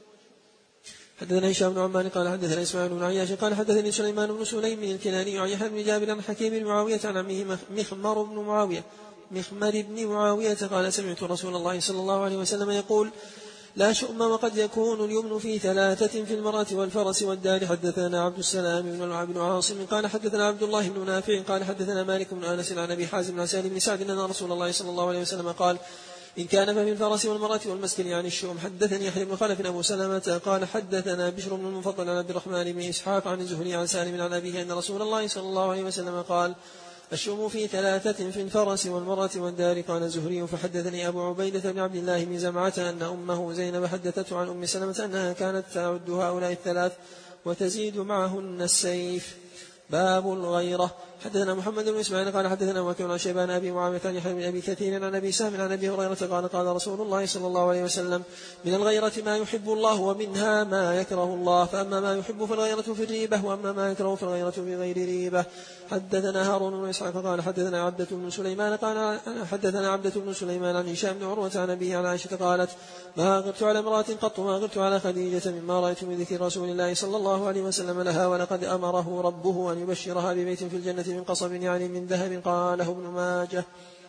حدثنا هشام بن عمان قال حدثنا إسماعيل بن عياش قال حدثني سليمان بن سليم الكناني عن يحيى بن جابر عن حكيم بن معاوية عن عمه مخمر بن معاوية مخمر بن معاوية قال سمعت رسول الله صلى الله عليه وسلم يقول لا شؤم وقد يكون اليمن في ثلاثة في المرأة والفرس والدار. حدثنا عبد السلام بن عاصم قال حدثنا عبد الله بن نافع قال حدثنا مالك بن أنس عن أبي حازم عن سالم بن سعد أن رسول الله صلى الله عليه وسلم قال إن كان ففي الفرس والمرأة والمسكن يعني الشؤم. حدثني يحيى بن خلف أبو سلمة قال حدثنا بشر بن المفضل عن عبد الرحمن بن إسحاق عن الزهري عن سالم عن أبيه أن رسول الله صلى الله عليه وسلم قال الشؤم في ثلاثة في الفرس والمرأة والدار. قال الزهري فحدثني أبو عبيدة بن عبد الله بن زمعة أن أمه زينب حدثته عن أم سلمة أنها كانت تعد هؤلاء الثلاث وتزيد معهن السيف. باب الغيرة. حدثنا محمد بن إسماعيل قال حدثنا وكيع عن شيبان أبي معاوية عن يحيى بن أبي كثير عن أبي سهم عن أبي هريرة قال قال رسول الله صلى الله عليه وسلم من الغيرة ما يحب الله ومنها ما يكره الله فأما ما يحب فالغيرة في الريبة وأما ما يكره فالغيرة في غير ريبة. حدثنا هارون بن إسحاق قال حدثنا عبدة بن سليمان قال حدثنا عبدة بن سليمان عن هشام بن عروة عن أبيه عن عائشة قالت ما غرت على امرأة قط ما غرت على خديجة مما رأيت من ذكر رسول الله صلى الله عليه وسلم لها ولقد أمره ربه أن يبشرها ببيت في الجنة من قصب يعني من ذهب. قاله ابن ماجه.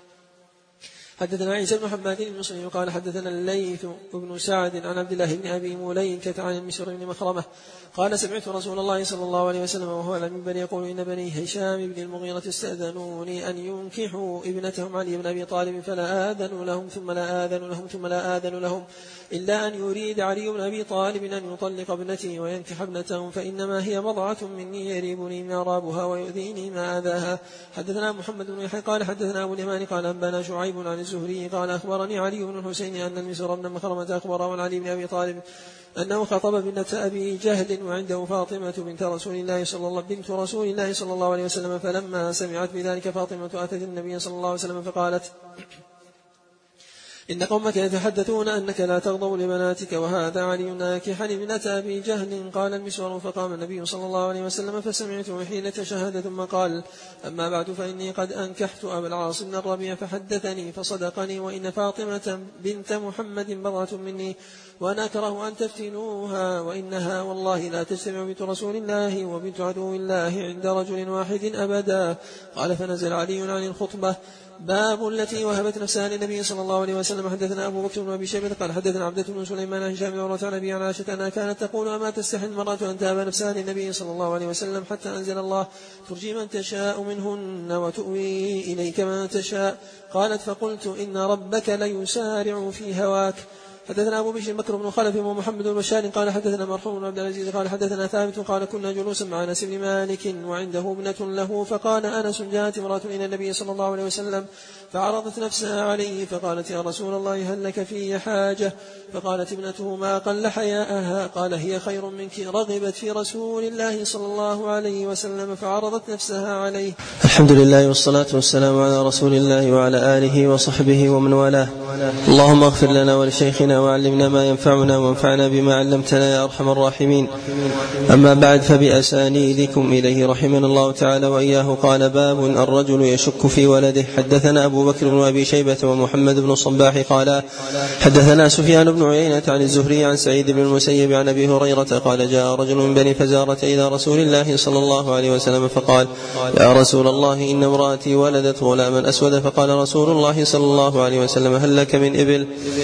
حدثنا عيسى بن حماد بن مسلم قال حدثنا الليث بن سعد عن عبد الله بن أبي مليكة عن المسور بن مخرمة قال سمعت رسول الله صلى الله عليه وسلم وهو على المنبر يقول إن بني هشام بن المغيرة استأذنوني أن ينكحوا ابنتهم علي بن أبي طالب فلا آذن لهم ثم لا آذن لهم ثم لا آذن لهم إلا أن يريد علي بن أبي طالب أن يطلق ابنتي وينكح ابنتهم فإنما هي بضعة مني يريبني معرابها ويؤذيني ما آذاها. حدثنا محمد بن يحيى قال حدثنا أبو اليمان قال أنبانا شعيب عن الزهري قال أخبرني علي بن الحسين أن المسور بن مخرمة أخبره عن علي بن أبي طالب أنه خطب بنت أبي جهل وعنده فاطمة بنت رسول الله صلى الله بنت رسول الله صلى الله عليه وسلم فلما سمعت بذلك فاطمة أتت النبي صلى الله عليه وسلم فقالت إن قومك يتحدثون أنك لا تغضب لبناتك وهذا علي ناكحا ابنة أبي جهل. قال المسور فقام النبي صلى الله عليه وسلم فسمعته حين تشهد ثم قال أما بعد فإني قد أنكحت أبا العاص بن الربيع فحدثني فصدقني وإن فاطمة بنت محمد بضعة مني وأنا أكره أن تفتنوها وإنها والله لا تجتمع بنت رسول الله وبنت عدو الله عند رجل واحد أبدا. قال فنزل علي عن الخطبة. باب التي وهبت نفسها للنبي صلى الله عليه وسلم. حدثنا أبو بكر بن أبي شيبة قال حدثنا عبدة بن سليمان عن هشام بن عروة عن أبي عن عائشة أنها كانت تقول أما تستحي المرأة أن تهب نفسها للنبي صلى الله عليه وسلم حتى أنزل الله ترجي من تشاء منهن وتؤوي إليك من تشاء. قالت فقلت إن ربك ليسارع في هواك. حدثنا أبو بشر بكر بن خلف ومحمد بن بشار قال حدثنا مرحوم بن عبد العزيز قال حدثنا ثابت قال كنا جلوسا مع أنس بن مالك وعنده ابنة له فقال أنس جاءت امرأة إلى النبي صلى الله عليه وسلم فعرضت نفسها عليه فقالت يا رسول الله هل لك في حاجة؟ فقالت ابنته ما قل حياءها. قال هي خير منك رغبت في رسول الله صلى الله عليه وسلم فعرضت نفسها عليه. الحمد لله والصلاة والسلام على رسول الله وعلى آله وصحبه ومن والاه. اللهم اغفر لنا ولشيخنا وعلمنا ما ينفعنا وانفعنا بما علمتنا يا أرحم الراحمين. أما بعد فبأسانيدكم إليه رحمنا الله تعالى وإياه. قال باب الرجل يشك في ولده. حدثنا أبو بكر بن أبي شيبة ومحمد بن الصباح قال حدثنا سفيان بن عيينة عن الزهري عن سعيد بن المسيب عن أبي هريرة قال جاء رجل من بني فزارة إلى رسول الله صلى الله عليه وسلم فقال يا رسول الله إن امرأتي ولدت غلاما أسود. فقال رسول الله صلى الله عليه وسلم هل لك من إبل؟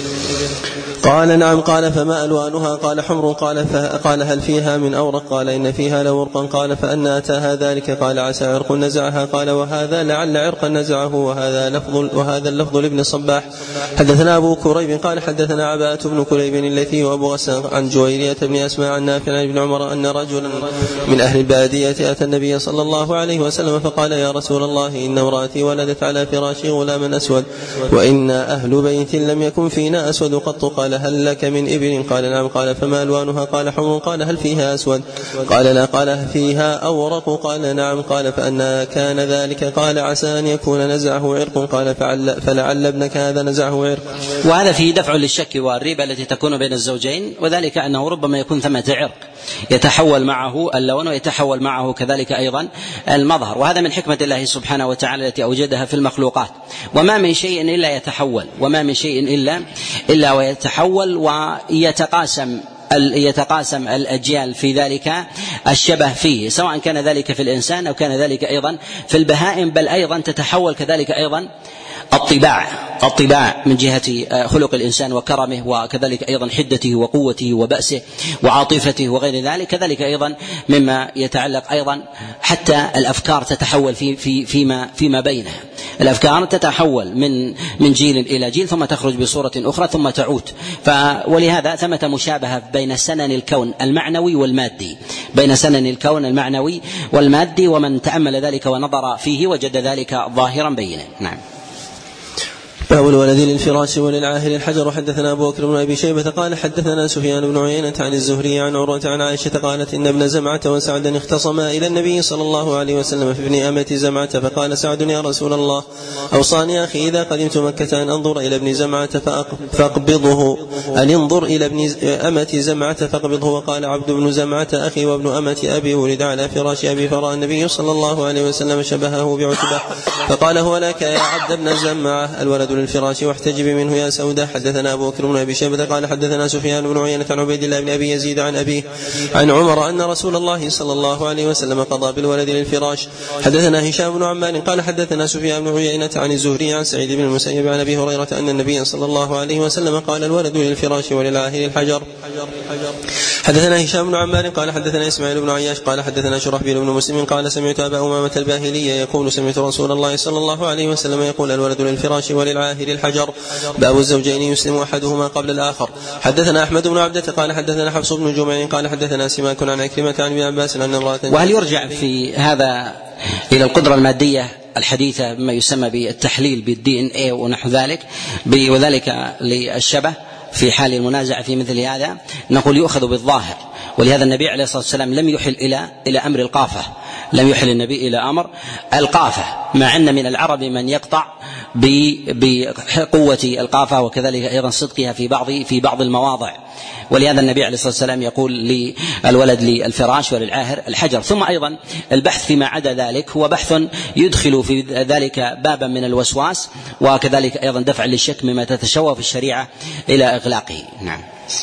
قال نعم. قال فما ألوانها؟ قال حمر. قال, قال هل فيها من أورق؟ قال إن فيها لورقا. قال فأنا أتاها ذلك؟ قال عسى عرق نزعها. قال وهذا لعل عرقا نزعه. وهذا لفظ وهذا اللفظ لابن الصباح. حدثنا أبو كريب قال حدثنا عباءة بن كريب الليثي وأبو غسان عن جويرية بن أسماء عن نافع عن ابن عمر أن رجلا من أهل البادية أتى النبي صلى الله عليه وسلم فقال يا رسول الله إن امرأتي ولدت على فراشي غلاما أسود وإنا أهل بيت لم يكن فينا أسود قط قط؟ قال هل لك من إبل؟ قال نعم. قال فما ألوانها؟ قال حمر. قال هل فيها أسود؟ قال لا. قال فيها أورق؟ قال نعم. قال فأنا كان ذلك؟ قال عسى أن يكون نزعه عرق. قال فلعل ابنك هذا نزعه عرق. وهذا فيه دفع للشك والريبة التي تكون بين الزوجين، وذلك أنه ربما يكون ثمة عرق يتحول معه اللون ويتحول معه كذلك أيضا المظهر، وهذا من حكمة الله سبحانه وتعالى التي أوجدها في المخلوقات. وما من شيء إلا يتحول، وما من شيء إلا إلا ويتحول ويتقاسم يتقاسم الأجيال في ذلك الشبه فيه، سواء كان ذلك في الإنسان أو كان ذلك أيضا في البهائم، بل أيضا تتحول كذلك أيضا الطباع الطباع من جهة خلق الإنسان وكرمه، وكذلك أيضا حدته وقوته وبأسه وعاطفته وغير ذلك. كذلك أيضا مما يتعلق أيضا حتى الأفكار تتحول في في فيما فيما بينها، الأفكار تتحول من من جيل إلى جيل ثم تخرج بصورة أخرى ثم تعود. ولهذا ثمة مشابهة بين سنن الكون المعنوي والمادي، بين سنن الكون المعنوي والمادي، ومن تأمل ذلك ونظر فيه وجد ذلك ظاهرا بينا. نعم. باب الولد للفراش وللعاهر الحجر. حدثنا أبو بكر بن أبي شيبة قال حدثنا سفيان بن عيينة عن الزهري عن عروة عن عائشة قالت إن ابن زمعة وسعدا اختصما إلى النبي صلى الله عليه وسلم في ابن أمة زمعة، فقال سعد يا رسول الله أوصاني أخي إذا قدمت مكة أن أنظر إلى ابن زمعة فأقبضه، أن ينظر إلى ابن أمة زمعة فأقبضه. وقال عبد بن زمعة أخي وابن أمة أبي ولد على فراش أبي، فرأى النبي صلى الله عليه وسلم شبهه بعتبة فقال هو لك يا عبد بن زمعة الولد للفراش واحتجب منه يا سودة. حدثنا أبو بكر بن أبي شيبة قال حدثنا سفيان بن عيينة عن عبيد الله بن أبي يزيد عن أبيه عن عمر أن رسول الله صلى الله عليه وسلم قضى بالولد للفراش. حدثنا هشام بن عمار قال حدثنا سفيان بن عيينة عن الزهري عن سعيد بن المسيب عن أبي هريرة أن النبي صلى الله عليه وسلم قال الولد للفراش وللعاهر الحجر. حدثنا هشام بن عمار قال حدثنا إسماعيل بن عياش قال حدثنا شرحبيل بن مسلم قال سمعت أبا أمامة الباهلية يقول سمعت رسول الله صلى الله عليه وسلم يقول الولد للفراش وللعاهر الحجر. باب الزوجين يسلم أحدهما قبل الآخر. حدثنا أحمد بن عبدة قال حدثنا حفص بن جمع قال حدثنا سماك عن عكرمة عن ابن عباس أن امرأة. وهل يرجع في هذا إلى القدرة المادية الحديثة بما يسمى بالتحليل بالدي ان اي ونحو ذلك، وذلك للشبه في حال المنازعة في مثل هذا؟ نقول يؤخذ بالظاهر، ولهذا النبي عليه الصلاة والسلام لم يحل إلى إلى أمر القافة، لم يحل النبي إلى أمر القافة، مع أن من العرب من يقطع بقوة القافة وكذلك أيضا صدقها في بعض في بعض المواضع. ولهذا النبي عليه الصلاة والسلام يقول للولد للفراش وللعاهر الحجر. ثم أيضا البحث فيما عدا ذلك هو بحث يدخل في ذلك بابا من الوسواس، وكذلك أيضا دفع للشك مما تتشوه في الشريعة إلى إغلاقه. نعم.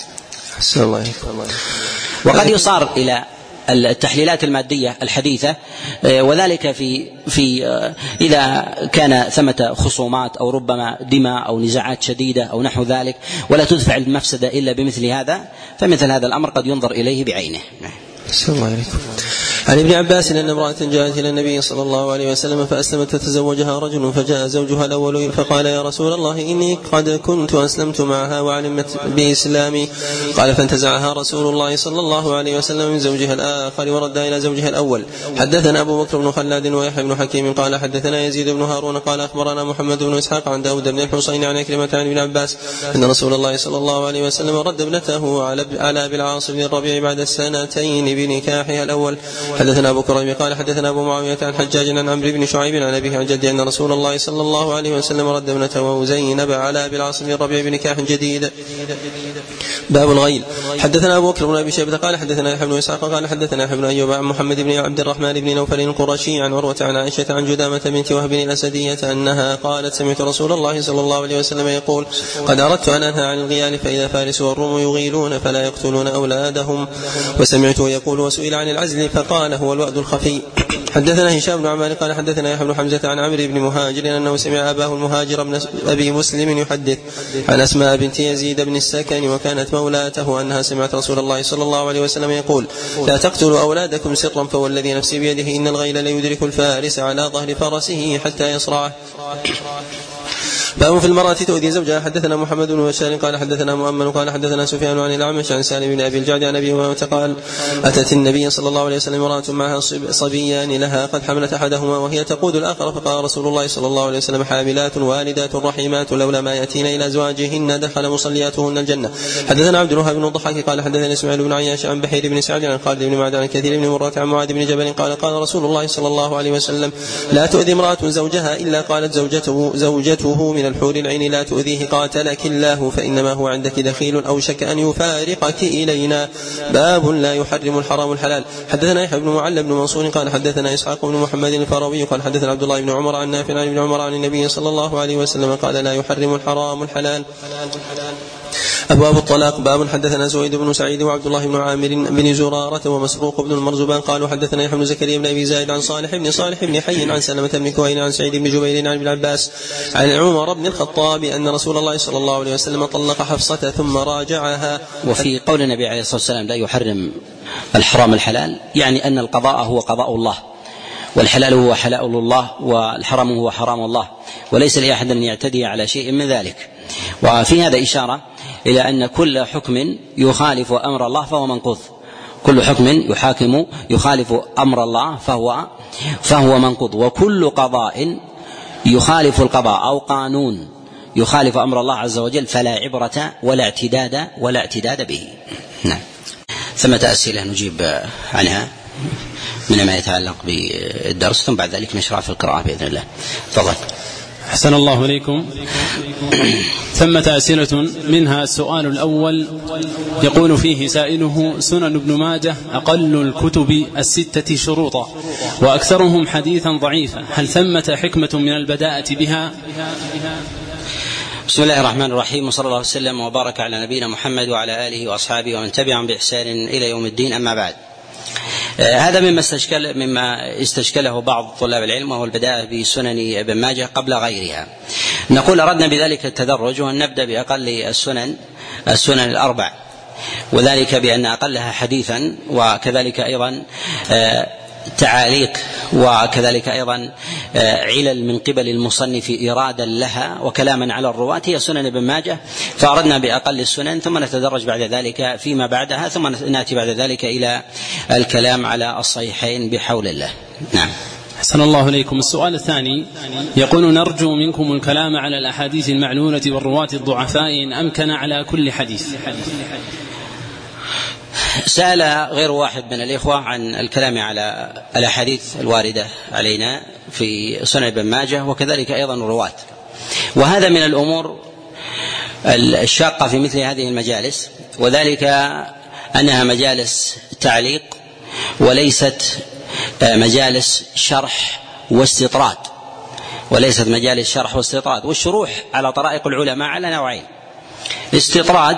وقد يصار إلى التحليلات المادية الحديثة، وذلك في في إذا كان ثمة خصومات أو ربما دماء أو نزاعات شديدة أو نحو ذلك ولا تدفع المفسدة إلا بمثل هذا، فمثل هذا الأمر قد ينظر إليه بعينه. السلام عليكم. عن ابن عباس أن امرأة جاءت إلى النبي صلى الله عليه وسلم فأسلمت فتزوجها رجل، فجاء زوجها الأول فقال يا رسول الله إني قد كنت أسلمت معها وعلمت بإسلامي. قال فانتزعها رسول الله صلى الله عليه وسلم من زوجها الآخر ورد إلى زوجها الأول. حدثنا أبو بكر بن خلاد ويحيى بن حكيم قال حدثنا يزيد بن هارون قال أخبرنا محمد بن إسحاق عن داود بن الحصين عن عكرمة عن ابن عباس أن رسول الله صلى الله عليه وسلم رد ابنته على أبي العاص بن الربيع بعد السنتين بنكاحها الأول. حدثنا أبو كريم قال حدثنا أبو معاوية عن حجاج عن عمرو بن شعيب عن أبيه عن جده أن رسول الله صلى الله عليه وسلم رد ابنته زينب على أبي العاص بن الربيع بنكاح جديد. باب الغيل. حدثنا أبو بكر بن أبي شيبة قال حدثنا يحيى بن إسحاق قال حدثنا يحيى بن أيوب عن محمد بن عبد الرحمن بن نوفل القرشي عن عروة عن عائشة عن جدامة بنت وهب الأسدية أنها قالت سمعت رسول الله صلى الله عليه وسلم يقول قد أردت أن أنهى عن الغيال فإذا فارس والروم يغيلون فلا يقتلون أولادهم. وسمعته يقول وسئل عن العزل فقال هو الوأد الخفي. حدثنا هشام بن عمار قال حدثنا يحيى بن حمزة عن عمرو بن مهاجر أنه سمع أباه المهاجر بن أبي مسلم يحدث عن أسماء بنت يزيد بن السكن وكانت مولاته أنها سمعت رسول الله صلى الله عليه وسلم يقول لا تقتلوا أولادكم سرا فوالذي نفسي بيده إن الغيل ليدرك الفارس على ظهر فرسه حتى يصرعه. باب في المرأة تؤذي زوجها. حدثنا محمد بن بشار قال حدثنا مؤمن قال حدثنا سفيان عن الأعمش عن سالم بن أبي الجعد عن أبي هريرة قال أتت النبي صلى الله عليه وسلم امرأة معها صبيان لها قد حملت أحدهما وهي تقود الآخر فقال رسول الله صلى الله عليه وسلم حاملات والدات رحيمات لولا ما يأتين إلى أزواجهن دخل مصلياتهن الجنة. حدثنا عبد الوهاب بن الضحاك قال حدثنا إسماعيل بن عياش عن بحير بن سعد عن خالد بن معدان عن كثير بن مرة عن معاذ بن جبل قال قال رسول الله صلى الله عليه وسلم لا تؤذي امرأة زوجها إلا قالت زوجته, زوجته من الحور العين لا تؤذيه قاتلك الله فإنما هو عندك دخيل أو شك أن يفارقك إلينا. باب لا يحرم الحرام الحلال. حدثنا يحيى بن معل بن منصور قال حدثنا إسحاق بن محمد الفاروي قال حدثنا عبد الله بن عمر عن نافع عن ابن عمر عن النبي صلى الله عليه وسلم قال لا يحرم الحرام الحلال. أبواب الطلاق. باب حدثنا زويد بن سعيد وعبد الله بن عامر بن زرارة ومسروق بن المرزبان قالوا حدثنا يحيى بن زكريا بن أبي زايد عن صالح بن صالح بن حي عن سلمة بن كهيل عن سعيد بن جبير عن ابن عباس عن عمر بن الخطاب أن رسول الله صلى الله عليه وسلم طلق حفصة ثم راجعها. وفي قول النبي عليه الصلاة والسلام لا يحرم الحرام الحلال يعني أن القضاء هو قضاء الله والحلال هو حلال الله والحرام هو حرام الله وليس لأحد أن يعتدي على شيء من ذلك. وفي هذا إشارة إلى أن كل حكم يخالف أمر الله فهو منقوض. كل حكم يحاكم يخالف أمر الله فهو فهو منقوض وكل قضاء يخالف القضاء أو قانون يخالف أمر الله عز وجل فلا عبرة ولا اعتداد ولا اعتداد به. نعم. ثمة أسئلة نجيب عنها من ما يتعلق بالدرس ثم بعد ذلك نشرع في القراءة بإذن الله. تفضل. أحسن الله إليكم. ثمة أسئلة منها السؤال الأول يقول فيه سائله سنن ابن ماجه أقل الكتب الستة شروطا وأكثرهم حديثا ضعيفا هل ثمة حكمة من البداءة بها؟ بسم الله الرحمن الرحيم وصلى الله وسلم وبارك على نبينا محمد وعلى آله وأصحابه ومن تبعهم بإحسان إلى يوم الدين. أما بعد هذا مما استشكل مما استشكله بعض طلاب العلم وهو البداءة بسنن ابن ماجه قبل غيرها. نقول أردنا بذلك التدرج وأن نبدأ بأقل السنن السنن الأربع وذلك بأن أقلها حديثا وكذلك أيضا تعاليق وكذلك أيضا علل من قبل المصنف إرادا لها وكلاما على الرواة هي سنن ابن ماجه. فأردنا بأقل السنن ثم نتدرج بعد ذلك فيما بعدها ثم نأتي بعد ذلك إلى الكلام على الصحيحين بحول الله. نعم. أحسن الله إليكم. السؤال الثاني يقول نرجو منكم الكلام على الأحاديث المعلولة والرواة الضعفاء إن أمكن على كل حديث. سأل غير واحد من الإخوة عن الكلام على الأحاديث الواردة علينا في سنن ابن ماجه وكذلك أيضا الرواة وهذا من الأمور الشاقة في مثل هذه المجالس وذلك أنها مجالس تعليق وليست مجالس شرح واستطراد وليست مجالس شرح واستطراد. والشروح على طرائق العلماء على نوعين استطراد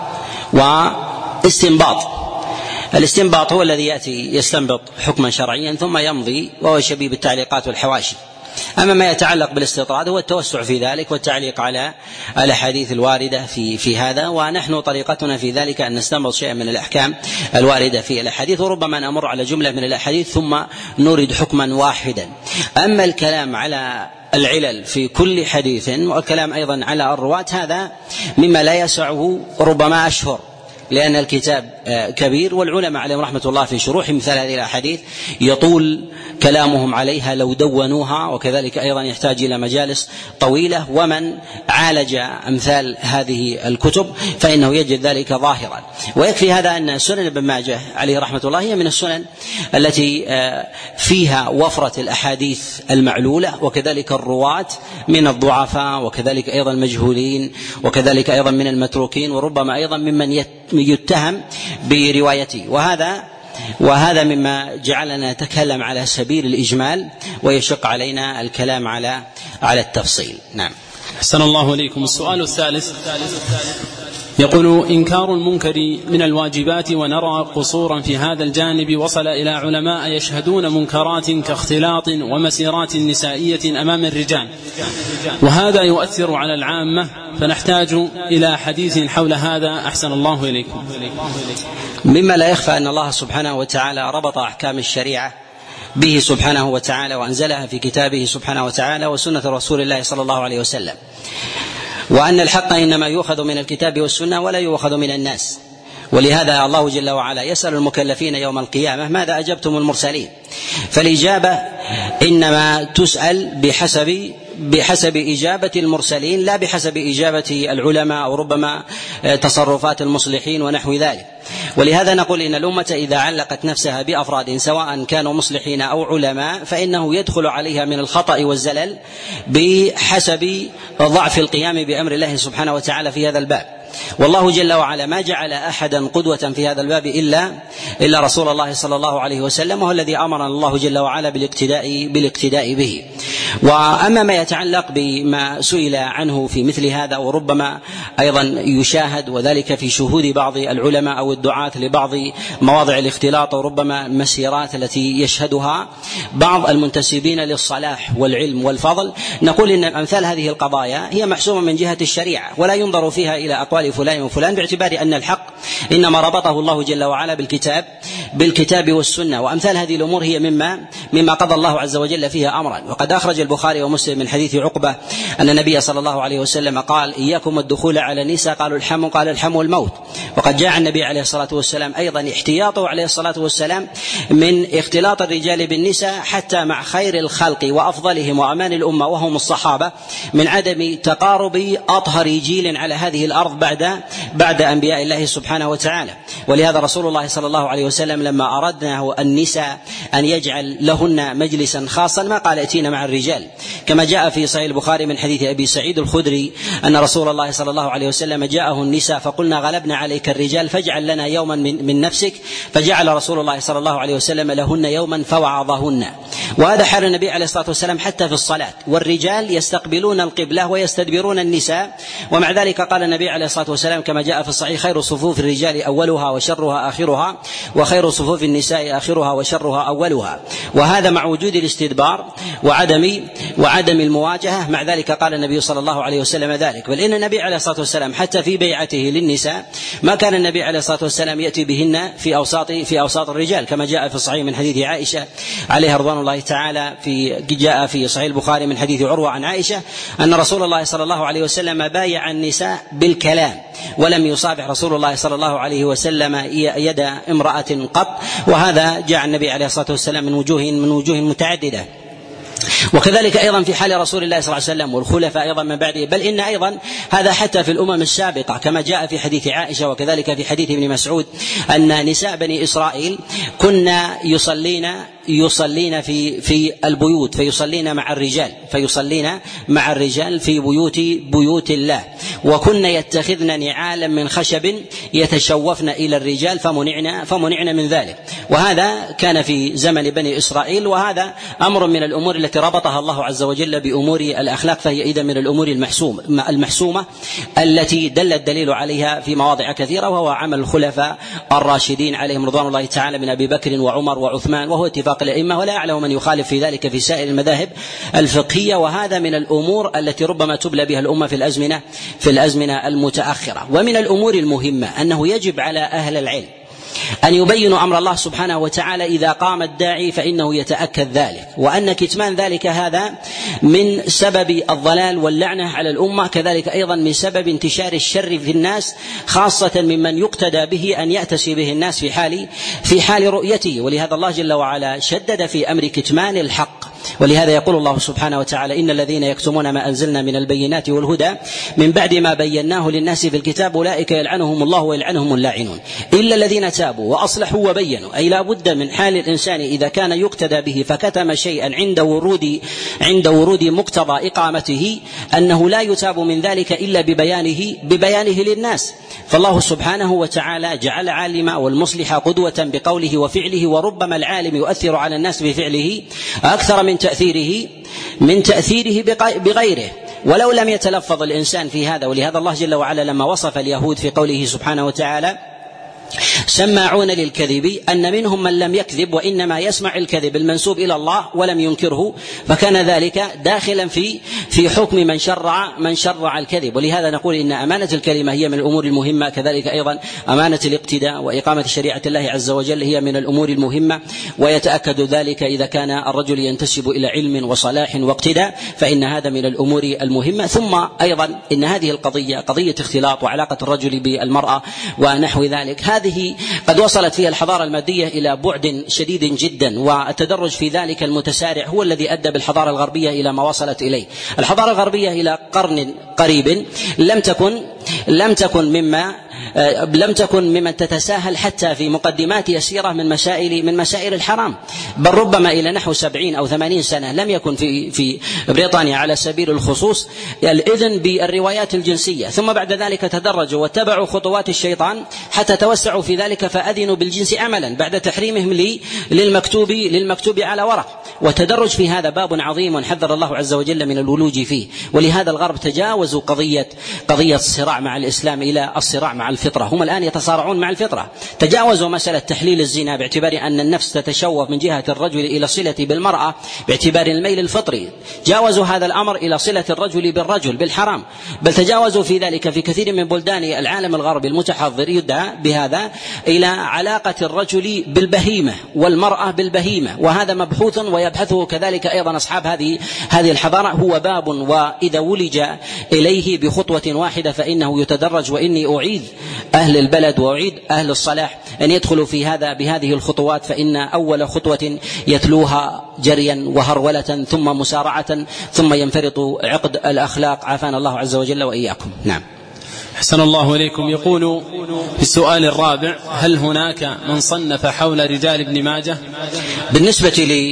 واستنباط. الاستنباط هو الذي يأتي يستنبط حكما شرعيا ثم يمضي وهو شبيه بالتعليقات والحواشي. أما ما يتعلق بالاستطراد هو التوسع في ذلك والتعليق على الأحاديث الواردة في في هذا ونحن طريقتنا في ذلك أن نستنبط شيئا من الأحكام الواردة في الأحاديث وربما نمر على جملة من الأحاديث ثم نورد حكما واحدا. أما الكلام على العلل في كل حديث والكلام أيضا على الرواة هذا مما لا يسعه ربما أشهر لأن الكتاب كبير والعلماء عليهم رحمة الله في شروح مثال هذه الأحاديث يطول كلامهم عليها لو دونوها وكذلك أيضا يحتاج إلى مجالس طويلة ومن عالج أمثال هذه الكتب فإنه يجد ذلك ظاهرا. ويكفي هذا أن سنن ابن ماجه عليه رحمة الله هي من السنن التي فيها وفرة الأحاديث المعلولة وكذلك الرواة من الضعفاء وكذلك أيضا المجهولين وكذلك أيضا من المتروكين وربما أيضا ممن يتهم بروايته وهذا وهذا مما جعلنا نتكلم على سبيل الإجمال ويشق علينا الكلام على على التفصيل. نعم. أحسن الله إليكم. السؤال الثالث يقول إنكار المنكر من الواجبات ونرى قصورا في هذا الجانب وصل إلى علماء يشهدون منكرات كاختلاط ومسيرات نسائية أمام الرجال وهذا يؤثر على العامة فنحتاج إلى حديث حول هذا. أحسن الله إليكم. مما لا يخفى أن الله سبحانه وتعالى ربط أحكام الشريعة به سبحانه وتعالى وأنزلها في كتابه سبحانه وتعالى وسنة رسول الله صلى الله عليه وسلم، وأن الحق إنما يؤخذ من الكتاب والسنة ولا يؤخذ من الناس. ولهذا الله جل وعلا يسأل المكلفين يوم القيامة ماذا أجبتم المرسلين، فالإجابة إنما تسأل بحسب بحسب إجابة المرسلين لا بحسب إجابة العلماء أو ربما تصرفات المصلحين ونحو ذلك. ولهذا نقول إن الأمة إذا علقت نفسها بأفراد سواء كانوا مصلحين أو علماء فإنه يدخل عليها من الخطأ والزلل بحسب ضعف القيام بأمر الله سبحانه وتعالى في هذا الباب. والله جل وعلا ما جعل أحدا قدوة في هذا الباب إلا إلا رسول الله صلى الله عليه وسلم، وهو الذي أمرنا الله جل وعلا بالاقتداء بالاقتداء به. وأما ما يتعلق بما سئل عنه في مثل هذا وربما أيضا يشاهد وذلك في شهود بعض العلماء أو الدعاة لبعض مواضع الاختلاط وربما المسيرات التي يشهدها بعض المنتسبين للصلاح والعلم والفضل، نقول إن أمثال هذه القضايا هي محسومة من جهة الشريعة ولا ينظر فيها إلى أقوال فلان وفلان، باعتبار أن الحق إنما ربطه الله جل وعلا بالكتاب بالكتاب والسنة. وأمثال هذه الأمور هي مما مما قضى الله عز وجل فيها أمرا. وقد أخرج البخاري ومسلم من حديث عقبة أن النبي صلى الله عليه وسلم قال إياكم الدخول على النساء، قالوا الحم، قال الحم الموت. وقد جاء النبي عليه الصلاة والسلام أيضا احتياطه عليه الصلاة والسلام من اختلاط الرجال بالنساء حتى مع خير الخلق وأفضلهم وأمان الأمة وهم الصحابة من عدم تقارب أطهر جيل على هذه الأرض بعد بعد أنبياء الله سبحانه وتعالى. ولهذا رسول الله صلى الله عليه وسلم لما أردنا النساء أن يجعل لهن مجلسا خاصا ما قال ائتينا مع الرجال، كما جاء في صحيح البخاري من حديث أبي سعيد الخدري أن رسول الله صلى الله عليه وسلم جاءه النساء فقلنا غلبنا عليك الرجال فاجعل لنا يوما من, من نفسك، فجعل رسول الله صلى الله عليه وسلم لهن يوما فوعظهن. وهذا حال النبي عليه الصلاة والسلام حتى في الصلاة، والرجال يستقبلون القبلة ويستدبرون النساء، ومع ذلك قال النبي عليه الصلاة والسلام كما جاء في الصحيح خير صفوف الرجال أولها وشرها آخرها، وخير صفوف النساء آخرها وشرها أولها. وهذا مع وجود الاستدبار وعدم وعدم المواجهة، مع ذلك قال النبي صلى الله عليه وسلم ذلك. بل إن النبي عليه الصلاة والسلام حتى في بيعته للنساء ما كان النبي عليه الصلاة والسلام يأتي بهن في أوساط في أوساط الرجال، كما جاء في الصحيح من حديث عائشة عليها رضوان الله تعالى، في جاء في صحيح البخاري من حديث عروة عن عائشة أن رسول الله صلى الله عليه وسلم بايع النساء بالكلام ولم يصافح رسول الله صلى الله عليه وسلم يد امرأة قط. وهذا جاء النبي عليه الصلاة والسلام من وجوه من وجوه متعددة. وكذلك أيضا في حال رسول الله صلى الله عليه وسلم والخلفاء أيضا من بعده، بل إن أيضا هذا حتى في الأمم السابقة كما جاء في حديث عائشة وكذلك في حديث ابن مسعود أن نساء بني إسرائيل كنا يصلين يصلين في في البيوت فيصلين مع الرجال فيصلين مع الرجال في بيوت بيوت الله، وكنا يتخذن نعالا من خشب يتشوفن إلى الرجال فمنعنا فمنعنا من ذلك. وهذا كان في زمن بني إسرائيل، وهذا أمر من الأمور التي ربطها الله عز وجل بأمور الأخلاق، فهي إذا من الأمور المحسومة المحسومة التي دل الدليل عليها في مواضع كثيرة، وهو عمل الخلفاء الراشدين عليهم رضوان الله تعالى من أبي بكر وعمر وعثمان، وهو اتفاق الأئمة، ولا أعلم من يخالف في ذلك في سائر المذاهب الفقهية. وهذا من الأمور التي ربما تبلى بها الأمة في الأزمنة في الأزمنة المتأخرة. ومن الأمور المهمة أنه يجب على أهل العلم أن يبينوا أمر الله سبحانه وتعالى إذا قام الداعي فإنه يتأكد ذلك، وأن كتمان ذلك هذا من سبب الضلال واللعنة على الأمة، كذلك أيضا من سبب انتشار الشر في الناس، خاصة ممن يقتدى به أن يأتسي به الناس في حال في حال رؤيته. ولهذا الله جل وعلا شدد في أمر كتمان الحق، ولهذا يقول الله سبحانه وتعالى إن الذين يكتمون ما أنزلنا من البينات والهدى من بعد ما بيناه للناس في الكتاب أولئك يلعنهم الله ويلعنهم اللاعنون إلا الذين تابوا وأصلحوا وبينوا. أي لا بد من حال الإنسان إذا كان يقتدى به فكتم شيئا عند ورود عند ورود مقتضى إقامته أنه لا يتاب من ذلك إلا ببيانه ببيانه للناس. فالله سبحانه وتعالى جعل عالما والمصلح قدوة بقوله وفعله، وربما العالم يؤثر على الناس بفعله أكثر من تأثيره من تأثيره بغيره ولو لم يتلفظ الإنسان في هذا. ولهذا الله جل وعلا لما وصف اليهود في قوله سبحانه وتعالى سماعون للكذب أن منهم من لم يكذب وإنما يسمع الكذب المنسوب إلى الله ولم ينكره، فكان ذلك داخلا في في حكم من شرع من شرع الكذب. ولهذا نقول إن أمانة الكلمة هي من الأمور المهمة، كذلك أيضا أمانة الاقتداء وإقامة شريعة الله عز وجل هي من الأمور المهمة، ويتأكد ذلك إذا كان الرجل ينتسب إلى علم وصلاح واقتداء فإن هذا من الأمور المهمة. ثم أيضا إن هذه القضية قضية اختلاط وعلاقة الرجل بالمرأة ونحو ذلك، هذه قد وصلت فيها الحضارة المادية إلى بعد شديد جدا، والتدرج في ذلك المتسارع هو الذي أدى بالحضارة الغربية إلى ما وصلت إليه. الحضارة الغربية إلى قرن قريب لم تكن لم تكن مما لم تكن ممن تتساهل حتى في مقدمات يسيرة من مسائل من مسائل الحرام، بل ربما إلى نحو سبعين أو ثمانين سنة لم يكن في في بريطانيا على سبيل الخصوص الإذن بالروايات الجنسية، ثم بعد ذلك تدرجوا واتبعوا خطوات الشيطان حتى توسعوا في ذلك فأذنوا بالجنس عملا بعد تحريمهم للمكتوب للمكتوب على ورق. وتدرج في هذا باب عظيم حذر الله عز وجل من الولوج فيه، ولهذا الغرب تجاوزوا قضية قضية الصراع مع الإسلام إلى الصراع مع الفطرة. هم الآن يتصارعون مع الفطرة، تجاوزوا مسألة تحليل الزنا باعتبار أن النفس تتشوف من جهة الرجل إلى صلة بالمرأة باعتبار الميل الفطري، جاوزوا هذا الأمر إلى صلة الرجل بالرجل بالحرام، بل تجاوزوا في ذلك في كثير من بلدان العالم الغربي المتحضر يدعى بهذا إلى علاقة الرجل بالبهيمة والمرأة بالبهيمة، وهذا مبحوث ويبحثه كذلك أيضا أصحاب هذه هذه الحضارة. هو باب وإذا ولج إليه بخطوة واحدة فإنه يتدرج، وإني أعيد أهل البلد وأعيد أهل الصلاح أن يدخلوا في هذا بهذه الخطوات، فإن أول خطوة يتلوها جريا وهرولة ثم مسارعة ثم ينفرط عقد الأخلاق، عافانا الله عز وجل وإياكم. نعم. أحسن الله إليكم. يقول في السؤال الرابع: هل هناك من صنف حول رجال ابن ماجه؟ بالنسبة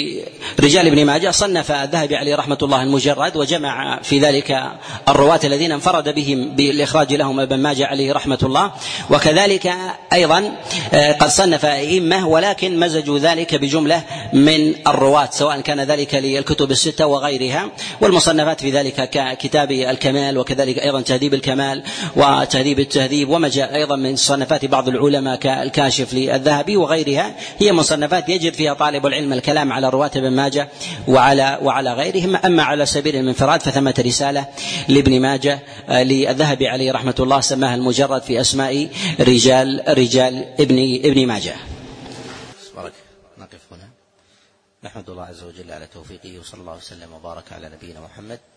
لرجال ابن ماجه صنف الذهبي عليه رحمة الله المجرد، وجمع في ذلك الرواة الذين انفرد بهم بالإخراج لهم ابن ماجه عليه رحمة الله، وكذلك أيضا قد صنف أئمة ولكن مزجوا ذلك بجملة من الرواة، سواء كان ذلك للكتب الستة وغيرها، والمصنفات في ذلك ككتاب الكمال وكذلك أيضا تهذيب الكمال وتهذيب التهذيب، وما جاء أيضا من صنفات بعض العلماء كالكاشف للذهبي وغيرها، هي مصنفات يجد فيها طالب العلم الكلام على رواة ابن ماجه وعلى وعلى غيرهم. أما على سبيل الانفراد فثمة رسالة لابن ماجه للذهبي عليه رحمة الله سماها المجرد في أسماء رجال رجال ابن ابن ماجه. نقف هنا. نحمد الله عز وجل على توفيقه، وصلى الله وسلم وبارك على نبينا محمد.